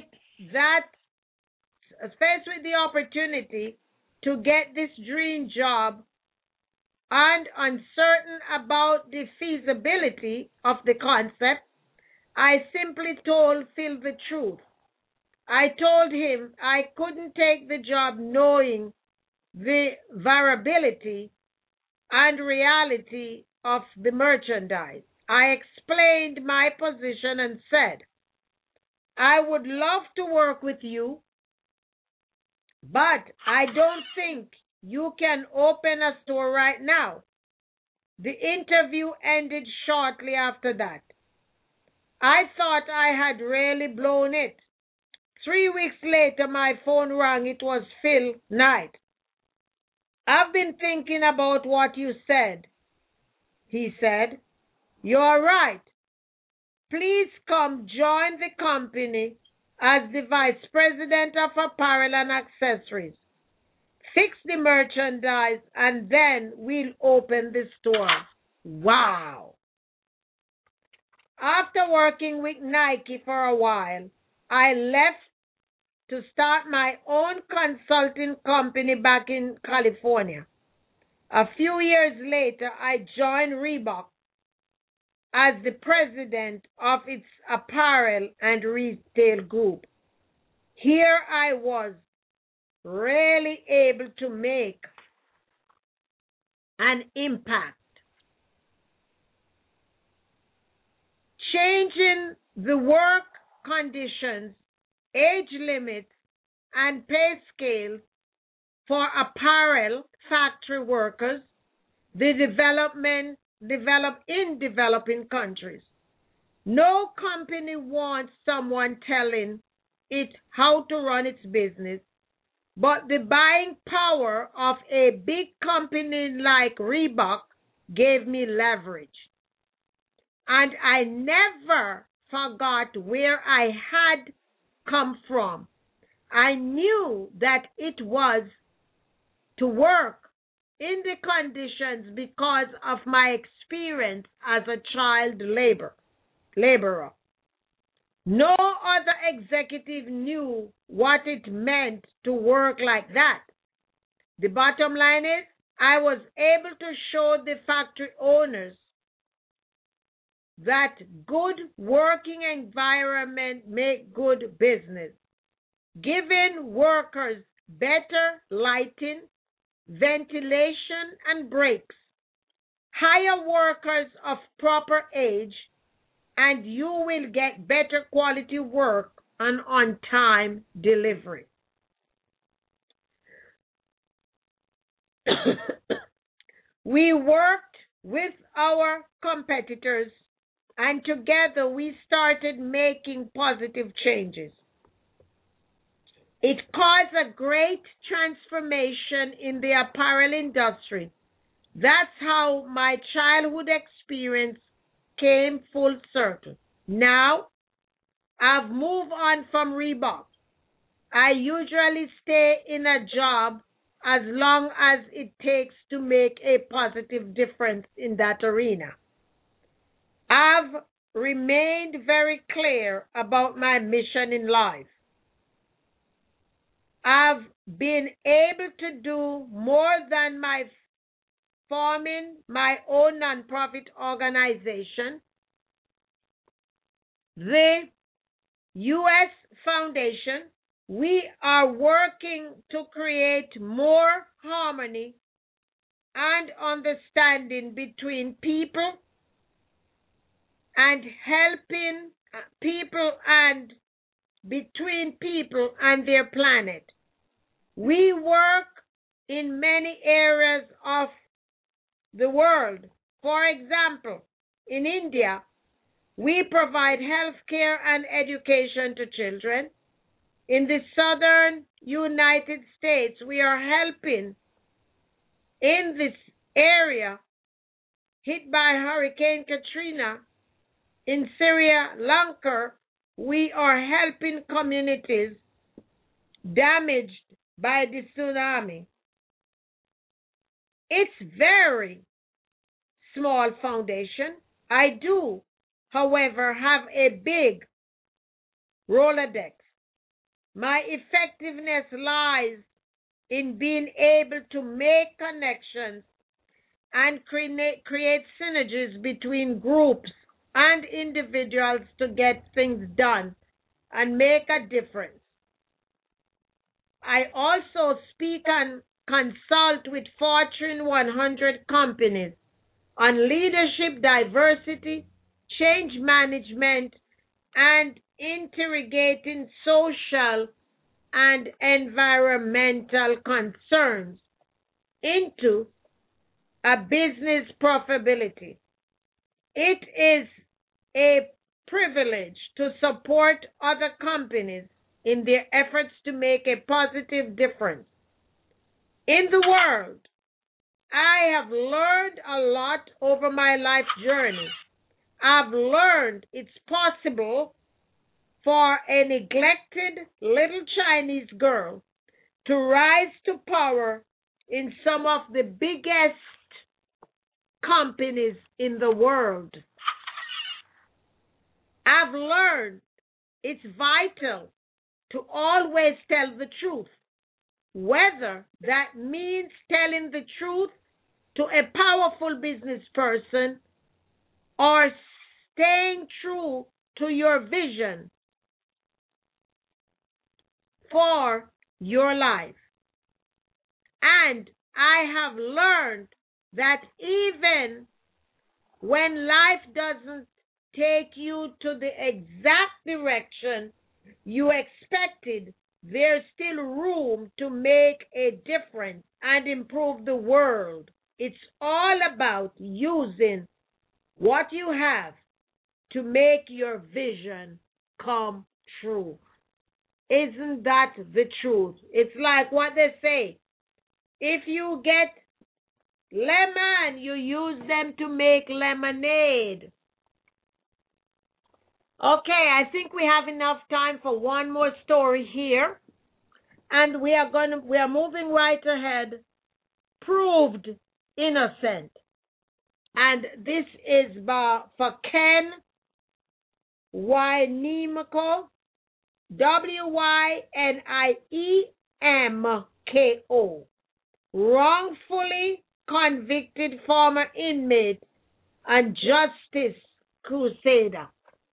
the opportunity to get this dream job and uncertain about the feasibility of the concept, I simply told Phil the truth. I told him I couldn't take the job knowing the variability and reality of the merchandise. I explained my position and said, I would love to work with you, but I don't think you can open a store right now. The interview ended shortly after that. I thought I had really blown it. 3 weeks later, my phone rang. It was Phil Knight. I've been thinking about what you said, he said. You're right. Please come join the company as the Vice President of Apparel and Accessories. Fix the merchandise and then we'll open the store. Wow. After working with Nike for a while, I left to start my own consulting company back in California. A few years later, I joined Reebok as the president of its apparel and retail group. Here I was, really able to make an impact. Changing the work conditions, age limits, and pay scales for apparel factory workers, developed in developing countries. No company wants someone telling it how to run its business, but the buying power of a big company like Reebok gave me leverage. And I never forgot where I had come from. I knew that it was to work in the conditions because of my experience as a child laborer. No other executive knew what it meant to work like that. The bottom line is, I was able to show the factory owners that good working environment make good business. Giving workers better lighting, ventilation, and breaks, hire workers of proper age, and you will get better quality work and on-time delivery. We worked with our competitors, and together we started making positive changes. It caused a great transformation in the apparel industry. That's how my childhood experience came full circle. Now, I've moved on from Reebok. I usually stay in a job as long as it takes to make a positive difference in that arena. I've remained very clear about my mission in life. I've been able to do more than forming my own nonprofit organization, the U.S. Foundation. We are working to create more harmony and understanding between people and helping people and between people and their planet. We work in many areas of the world. For example, in India, we provide health care and education to children. In the southern United States, we are helping in this area hit by Hurricane Katrina. In Sri Lanka, we are helping communities damaged by the tsunami. It's very small foundation. I do, however, have a big Rolodex. My effectiveness lies in being able to make connections and create synergies between groups and individuals to get things done and make a difference. I also speak and consult with Fortune 100 companies on leadership, diversity, change management, and integrating social and environmental concerns into a business profitability. It is a privilege to support other companies in their efforts to make a positive difference in the world. I have learned a lot over my life journey. I've learned it's possible for a neglected little Chinese girl to rise to power in some of the biggest companies in the world. I've learned it's vital to always tell the truth, whether that means telling the truth to a powerful business person or staying true to your vision for your life. And I have learned that even when life doesn't take you to the exact direction you expected, there's still room to make a difference and improve the world. It's all about using what you have to make your vision come true. Isn't that the truth? It's like what they say. If you get lemon, you use them to make lemonade. Okay, I think we have enough time for one more story here. And we are moving right ahead. Proved innocent. And this is for Ken Wyniemko, Wyniemko, wrongfully convicted former inmate and justice crusader.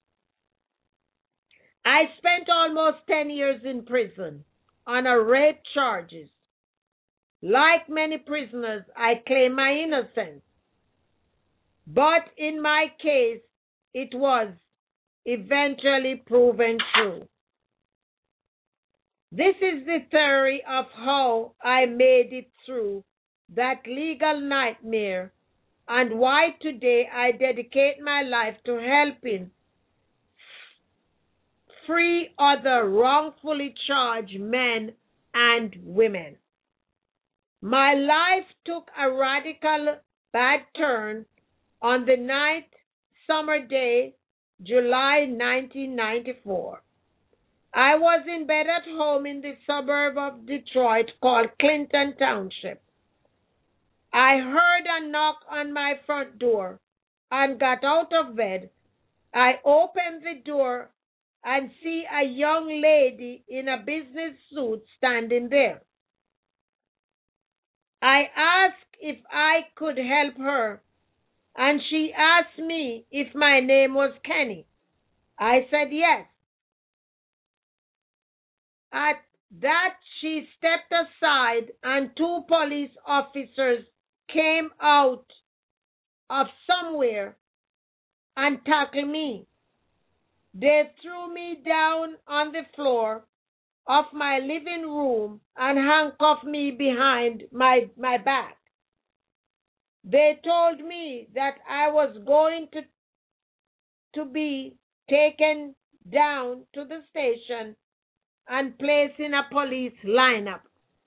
I spent almost 10 years in prison on a rape charges. Like many prisoners, I claim my innocence. But in my case, it was eventually proven true. This is the theory of how I made it through that legal nightmare and why today I dedicate my life to helping free other wrongfully charged men and women. My life took a radical bad turn on the night, summer day, July 1994. I was in bed at home in the suburb of Detroit called Clinton Township. I heard a knock on my front door and got out of bed. I opened the door and see a young lady in a business suit standing there. I asked if I could help her, and she asked me if my name was Kenny. I said yes. At that, she stepped aside, and two police officers came out of somewhere and tackled me. They threw me down on the floor of my living room and handcuffed me behind my back. They told me that I was going to be taken down to the station and placed in a police lineup.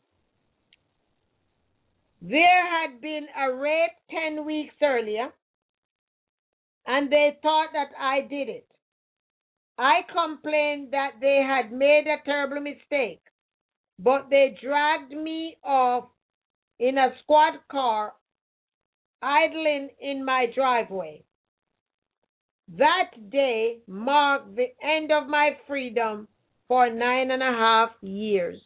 There had been a rape 10 weeks earlier, and they thought that I did it. I complained that they had made a terrible mistake. but they dragged me off in a squad car idling in my driveway. That day marked the end of my freedom for 9.5 years.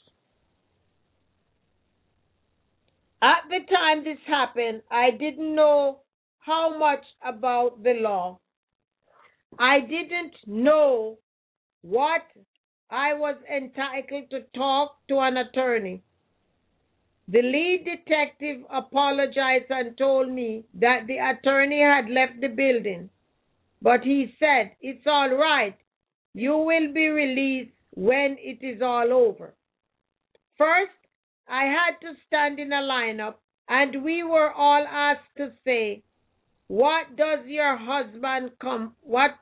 At the time this happened, I didn't know how much about the law. I didn't know what I was entitled to talk to an attorney. The lead detective apologized and told me that the attorney had left the building, but he said, "It's all right. You will be released when it is all over." First, I had to stand in a lineup, and we were all asked to say, What time does your husband come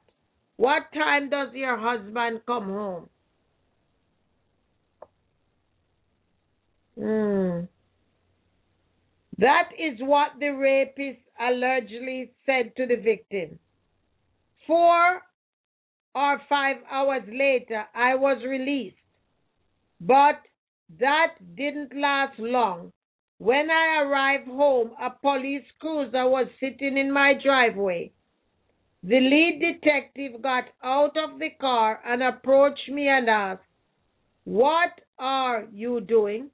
home? That is what the rapist allegedly said to the victim. 4 or 5 hours later, I was released. But that didn't last long. When I arrived home, a police cruiser was sitting in my driveway. The lead detective got out of the car and approached me and asked, "What are you doing?"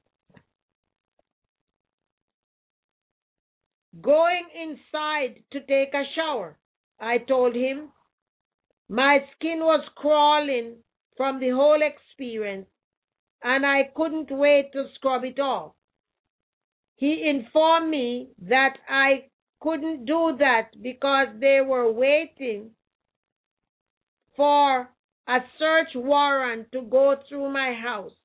"Going inside to take a shower," I told him. My skin was crawling from the whole experience, and I couldn't wait to scrub it off. He informed me that I couldn't do that because they were waiting for a search warrant to go through my house.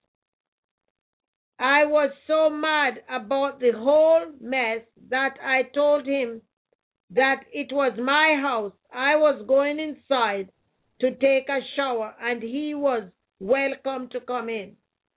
I was so mad about the whole mess that I told him that it was my house. I was going inside to take a shower, and he was welcome to come in.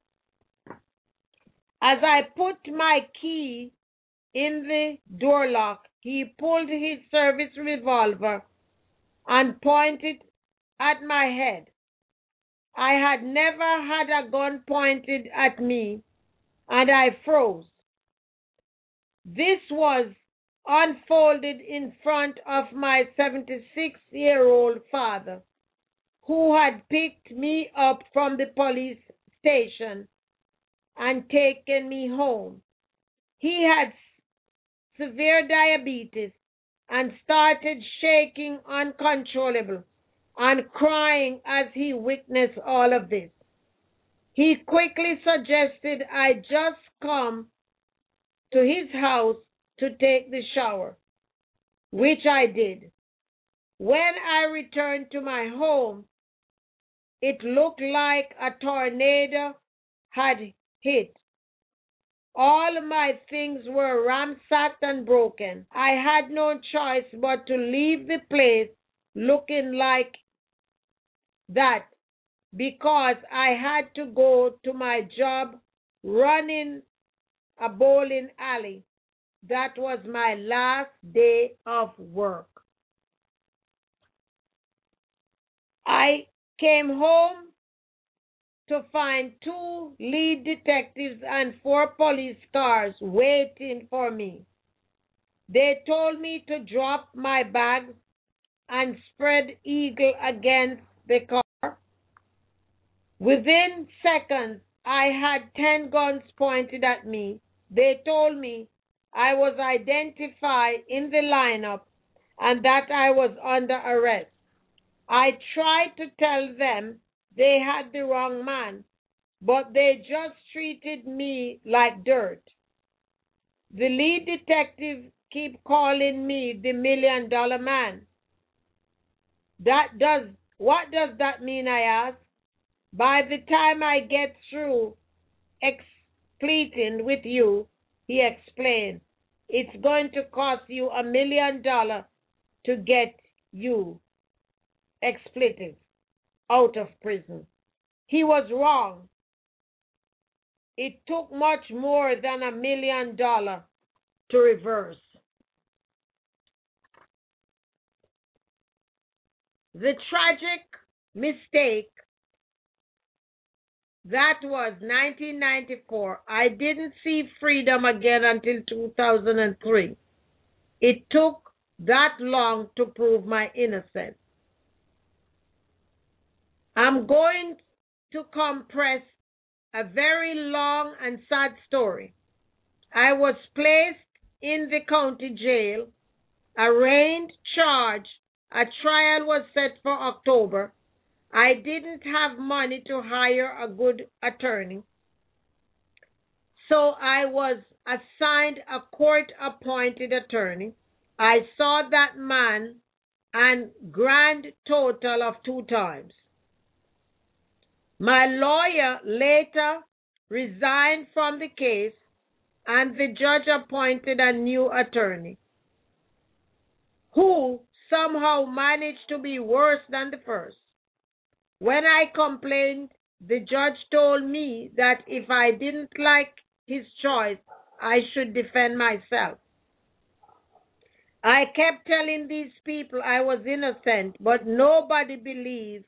As I put my key in the door lock, he pulled his service revolver and pointed at my head. I had never had a gun pointed at me, and I froze. This was unfolded in front of my 76-year-old father, who had picked me up from the police station and taken me home. He had severe diabetes and started shaking uncontrollable and crying as he witnessed all of this. He quickly suggested I just come to his house to take the shower, which I did. When I returned to my home, it looked like a tornado had hit. All my things were ransacked and broken. I had no choice but to leave the place looking like that because I had to go to my job running a bowling alley. That was my last day of work. I came home to find 2 lead detectives and 4 police cars waiting for me. They told me to drop my bag and spread eagle against the car. Within seconds, I had 10 guns pointed at me. They told me I was identified in the lineup and that I was under arrest. I tried to tell them they had the wrong man, but they just treated me like dirt. The lead detective keep calling me the $1 million man. What does that mean, I asked. By the time I get through expleting with you, he explained, it's going to cost you $1 million to get you expletive out of prison. He was wrong. It took much more than $1 million to reverse. The tragic mistake That was 1994. I didn't see freedom again until 2003. It took that long to prove my innocence. I'm going to compress a very long and sad story. I was placed in the county jail, arraigned, charged. A trial was set for October. I didn't have money to hire a good attorney, so I was assigned a court-appointed attorney. I saw that man a grand total of 2 times. My lawyer later resigned from the case, and the judge appointed a new attorney who somehow managed to be worse than the first. When I complained, the judge told me that if I didn't like his choice, I should defend myself. I kept telling these people I was innocent, but nobody believes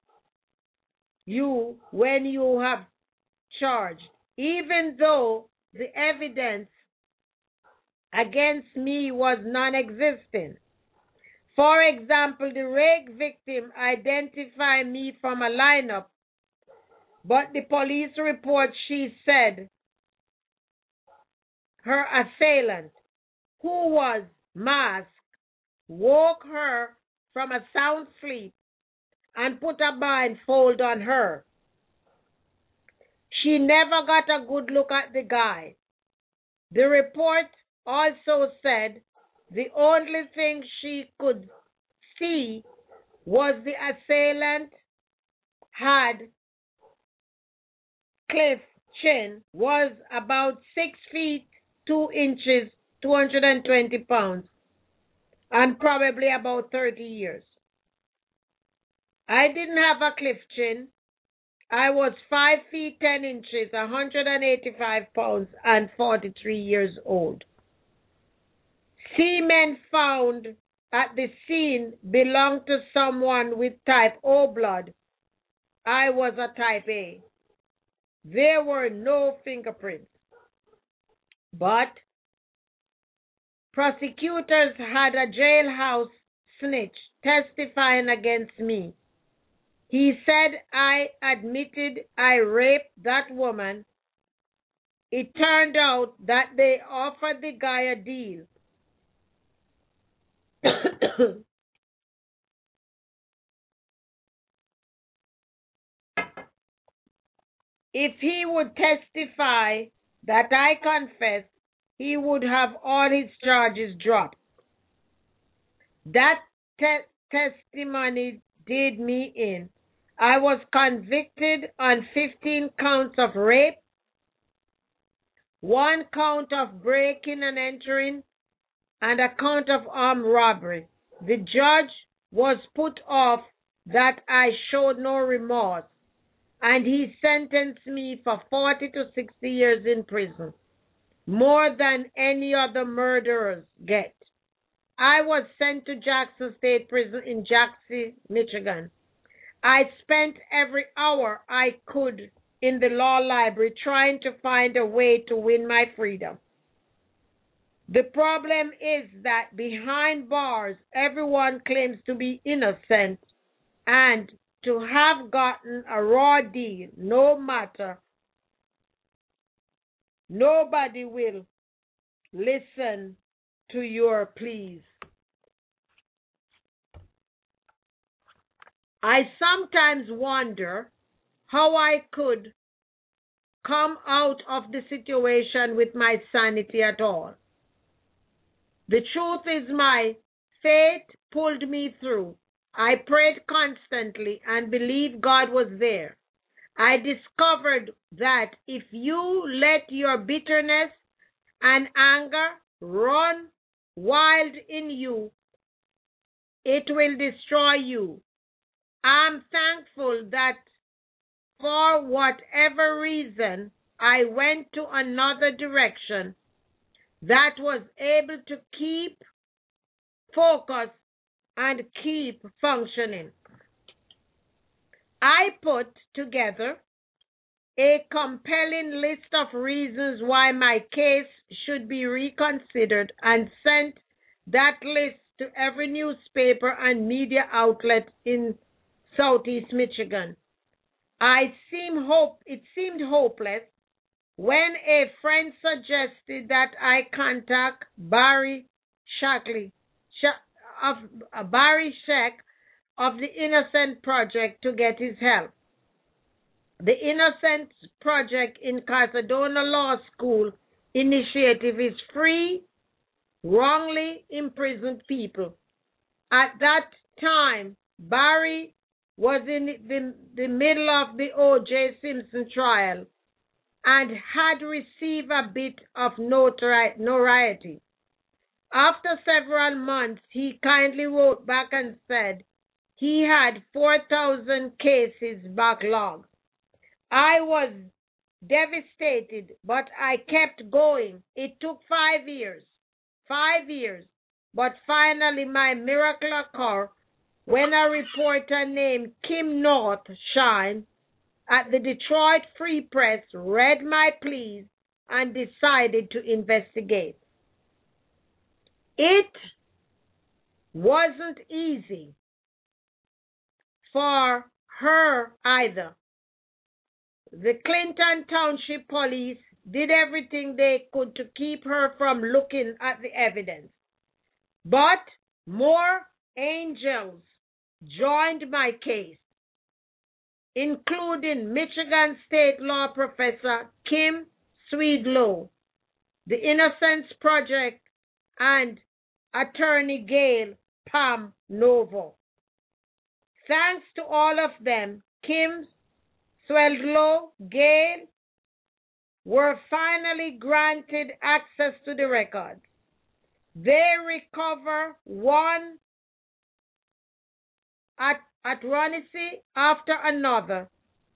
you when you have charged, even though the evidence against me was non-existent. For example, the rape victim identified me from a lineup, but the police report, she said her assailant, who was masked, woke her from a sound sleep and put a blindfold on her. She never got a good look at the guy. The report also said the only thing she could see was the assailant had cliff chin, was about 6 feet 2 inches, 220 pounds, and probably about 30 years. I didn't have a cliff chin. I was 5 feet 10 inches, 185 pounds, and 43 years old. Semen found at the scene belonged to someone with type O blood. I was a type A. There were no fingerprints. But prosecutors had a jailhouse snitch testifying against me. He said I admitted I raped that woman. It turned out that they offered the guy a deal. If he would testify that I confessed, he would have all his charges dropped. That testimony did me in. I was convicted on 15 counts of rape, 1 count of breaking and entering, and a count of armed robbery. The judge was put off that I showed no remorse, and he sentenced me for 40 to 60 years in prison, more than any other murderers get. I was sent to Jackson State Prison in Jackson, Michigan. I spent every hour I could in the law library trying to find a way to win my freedom. The problem is that behind bars, everyone claims to be innocent and to have gotten a raw deal. No matter, nobody will listen to your pleas. I sometimes wonder how I could come out of the situation with my sanity at all. The truth is my faith pulled me through. I prayed constantly and believed God was there. I discovered that if you let your bitterness and anger run wild in you, it will destroy you. I'm thankful that for whatever reason I went to another direction that was able to keep focus and keep functioning. I put together a compelling list of reasons why my case should be reconsidered and sent that list to every newspaper and media outlet in Southeast Michigan. It seemed hopeless when a friend suggested that I contact Barry Sheck of the Innocent Project to get his help. The Innocent Project in Casadona Law School initiative is free, wrongly imprisoned people. At that time, Barry was in the middle of the O.J. Simpson trial and had received a bit of notoriety. After several months, he kindly wrote back and said he had 4,000 cases backlogged. I was devastated, but I kept going. It took 5 years, but finally my miracle occurred when a reporter named Kim North Shine at the Detroit Free Press read my pleas and decided to investigate. It wasn't easy for her either. The Clinton Township Police did everything they could to keep her from looking at the evidence. But more angels joined my case, including Michigan State Law Professor Kim Swedlow, the Innocence Project, and Attorney Gail Pam Novo. Thanks to all of them, Kim Swedlow, Gail, were finally granted access to the records. They recover one atrocity after another,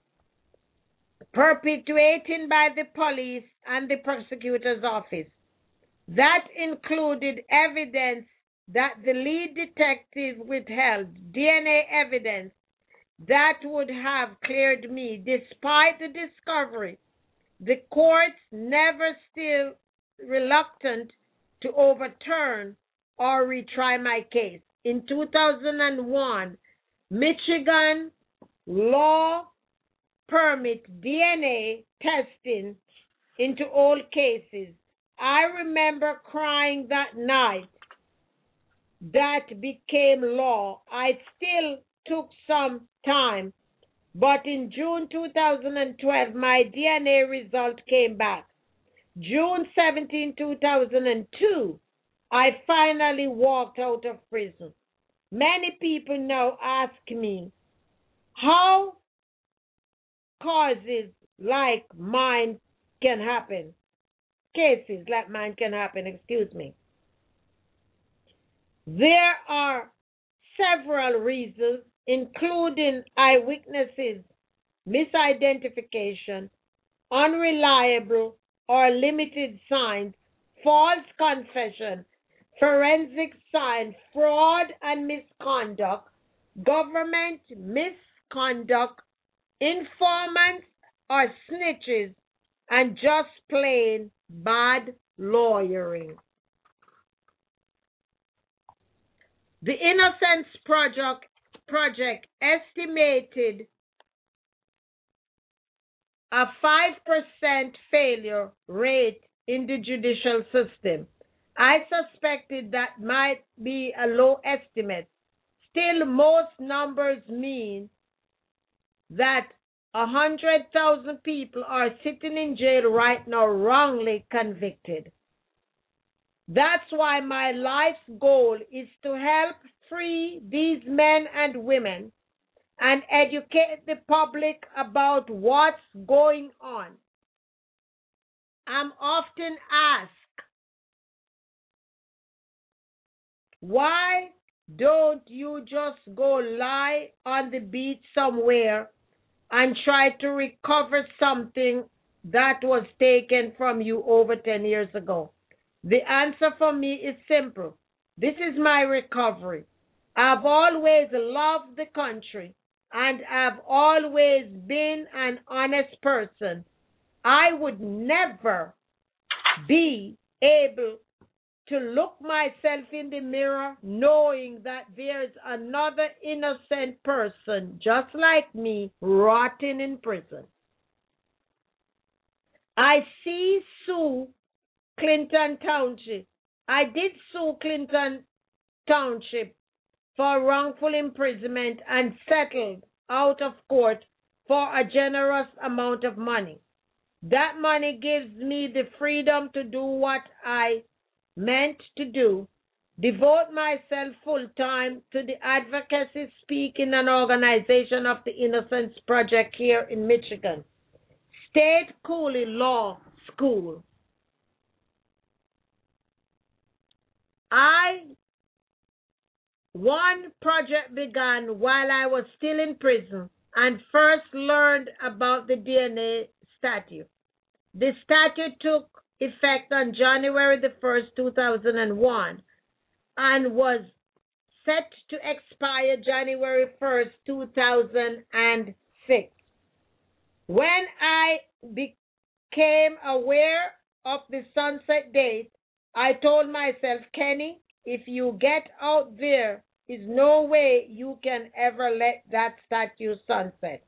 perpetuated by the police and the prosecutor's office. That included evidence that the lead detective withheld, DNA evidence that would have cleared me. Despite the discovery, the courts never still reluctant to overturn or retry my case. In 2001, Michigan law permit DNA testing into old cases. I remember crying that night that became law. I still took some time, but in June 2012, my DNA result came back. June 17, 2002, I finally walked out of prison. Many people now ask me how cases like mine can happen. Cases like mine can happen, excuse me. There are several reasons, including eyewitnesses, misidentification, unreliable or limited signs, false confession, forensic science, fraud and misconduct, government misconduct, informants or snitches, and just plain bad lawyering. The Innocence Project estimated a 5% failure rate in the judicial system. I suspected that might be a low estimate. Still, most numbers mean that 100,000 people are sitting in jail right now wrongly convicted. That's why my life's goal is to help free these men and women and educate the public about what's going on. I'm often asked, why don't you just go lie on the beach somewhere and try to recover something that was taken from you over 10 years ago? The answer for me is simple. This is my recovery. I've always loved the country. and have always been an honest person, I would never be able to look myself in the mirror knowing that there's another innocent person just like me rotting in prison. I see sue Clinton Township. I did sue Clinton Township for wrongful imprisonment and settled out of court for a generous amount of money. That money gives me the freedom to do what I meant to do, devote myself full-time to the advocacy speaking and organization of the Innocence Project here in Michigan. State Cooley Law School. One project began while I was still in prison and first learned about the DNA statute. The statute took effect on January the 1st, 2001 and was set to expire January 1st, 2006. When I became aware of the sunset date, I told myself, Kenny, if you get out there is no way you can ever let that statute sunset.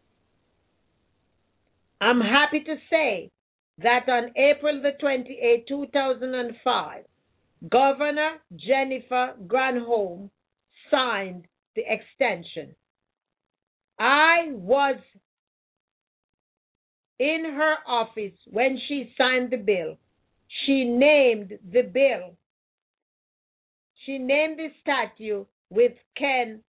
I'm happy to say that on April the 28th, 2005, Governor Jennifer Granholm signed the extension. I was in her office when she signed the bill. She named the bill. She named the statute with Ken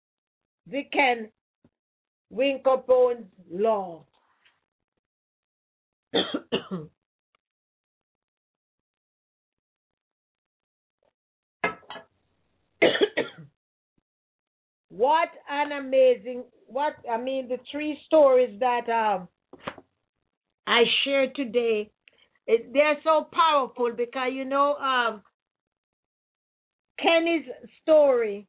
Winkelpohn's law. What an amazing, the three stories that I shared today, they're so powerful because, Kenny's story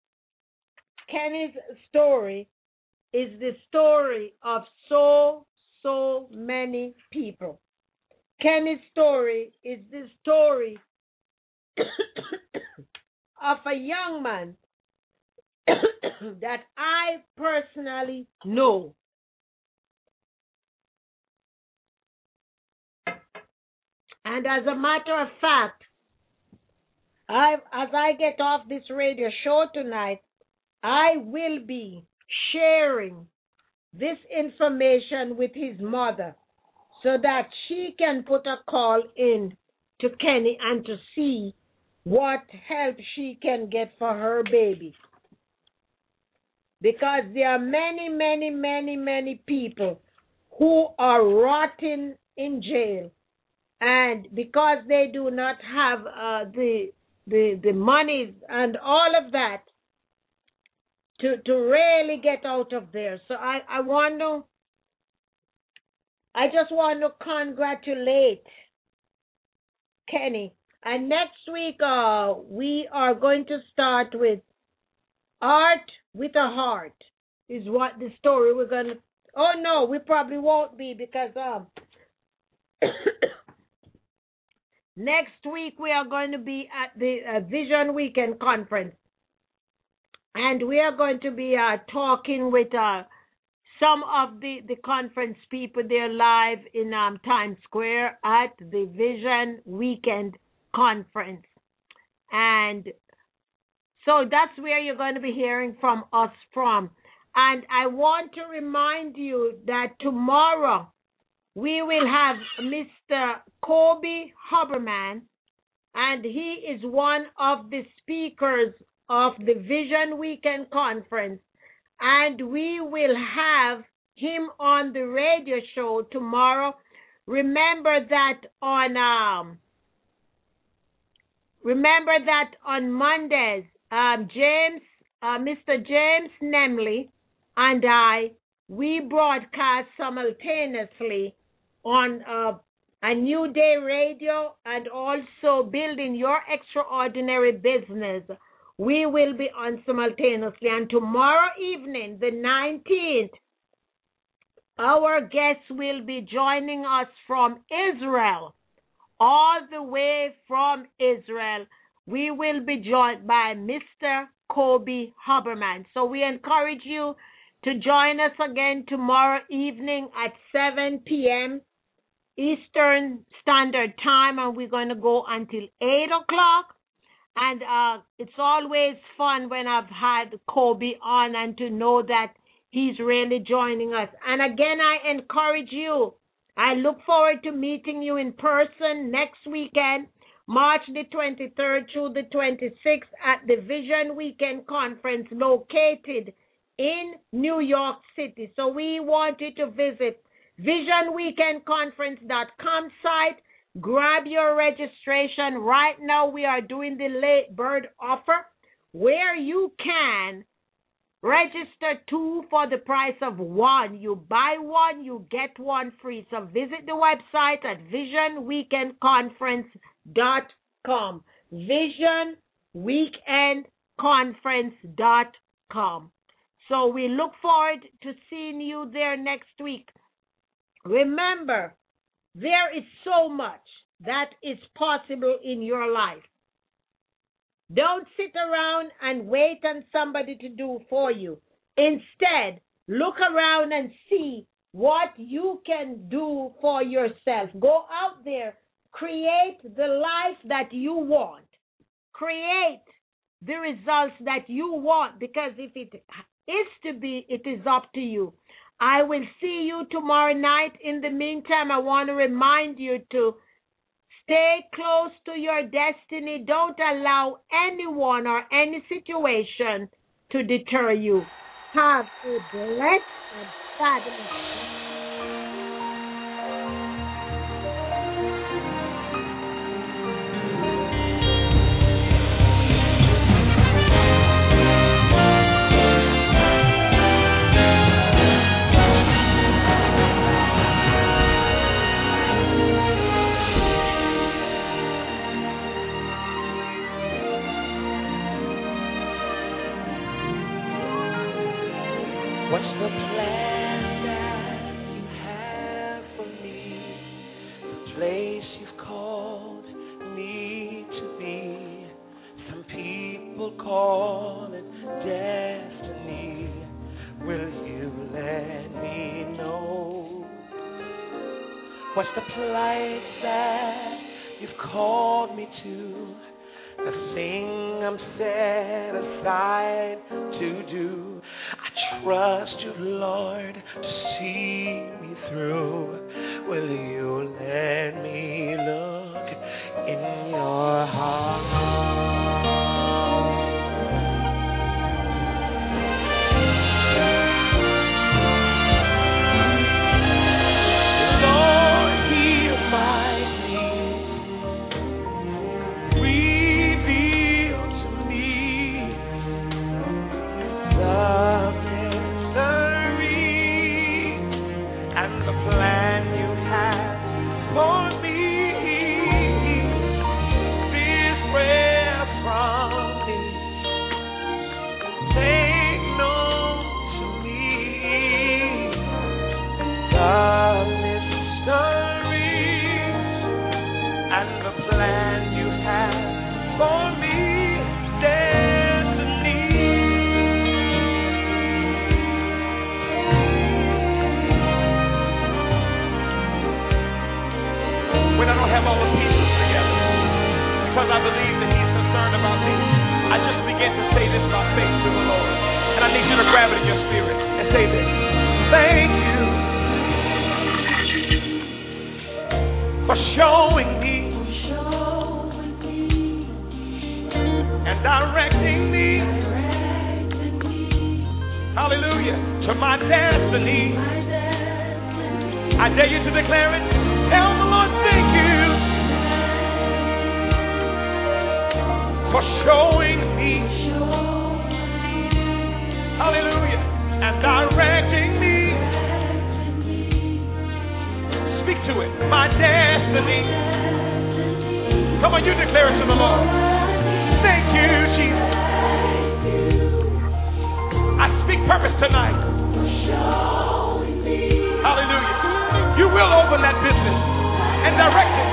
is the story of so many people. Kenny's story is the story of a young man that I personally know. And as a matter of fact, as I get off this radio show tonight, I will be sharing this information with his mother so that she can put a call in to Kenny and to see what help she can get for her baby. Because there are many people who are rotting in jail, and because they do not have the money and all of that to really get out of there. So I just want to congratulate Kenny. And next week we are going to start with Art with a Heart is what the story we're going to... Oh, no, we probably won't be because next week we are going to be at the Vision Weekend Conference. And we are going to be talking with some of the conference people there live in Times Square at the Vision Weekend Conference. And so that's where you're going to be hearing from us from. And I want to remind you that tomorrow we will have Mr. Kobe Huberman, and he is one of the speakers of the Vision Weekend Conference. And we will have him on the radio show tomorrow. Remember that on Mondays, Mr. James Nemley and we broadcast simultaneously on a New Day Radio and also Building Your Extraordinary Business we will be on simultaneously. And tomorrow evening, the 19th, our guests will be joining us from Israel, all the way from Israel. We will be joined by Mr. Kobe Huberman. So we encourage you to join us again tomorrow evening at 7 p.m. Eastern Standard Time, and we're going to go until 8 o'clock. And it's always fun when I've had Kobe on and to know that he's really joining us. And again, I encourage you. I look forward to meeting you in person next weekend, March the 23rd through the 26th at the Vision Weekend Conference located in New York City. So we want you to visit visionweekendconference.com site. Grab your registration. Right now we are doing the late bird offer where you can register 2 for the price of 1. You buy 1, you get 1 free. So visit the website at visionweekendconference.com. visionweekendconference.com. So we look forward to seeing you there next week. Remember, there is so much that is possible in your life. Don't sit around and wait on somebody to do for you. Instead, look around and see what you can do for yourself. Go out there, create the life that you want. Create the results that you want, because if it is to be, it is up to you. I will see you tomorrow night. In the meantime, I want to remind you to stay close to your destiny. Don't allow anyone or any situation to deter you. Have a blessed and fabulous day. What's the plan that you have for me? The place you've called me to be. Some people call it destiny. Will you let me know? What's the place that you've called me to? The thing I'm set aside to do. Trust you, Lord, to see me through. Will you let me look in your heart? Lord, hear my plea. Reveal to me the plan you have for me. This prayer from me, make known to me the mysteries and the plan you have for me. When I don't have all the pieces together, because I believe that He's concerned about me, I just begin to say this by faith to the Lord. And I need you to grab it in your spirit and say this. Thank you for showing me and directing me, hallelujah, to my destiny. I dare you to declare it. Tell the Lord, thank you for showing me, hallelujah, and directing me. Speak to it, my destiny. Come on, you declare it to the Lord. Thank you, Jesus. purpose tonight. Hallelujah. You will open that business and direct it.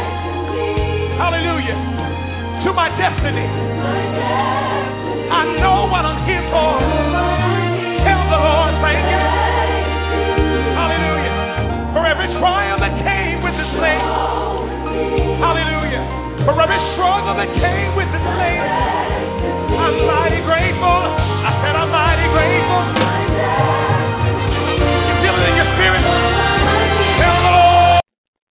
Hallelujah. To my destiny. I know what I'm here for.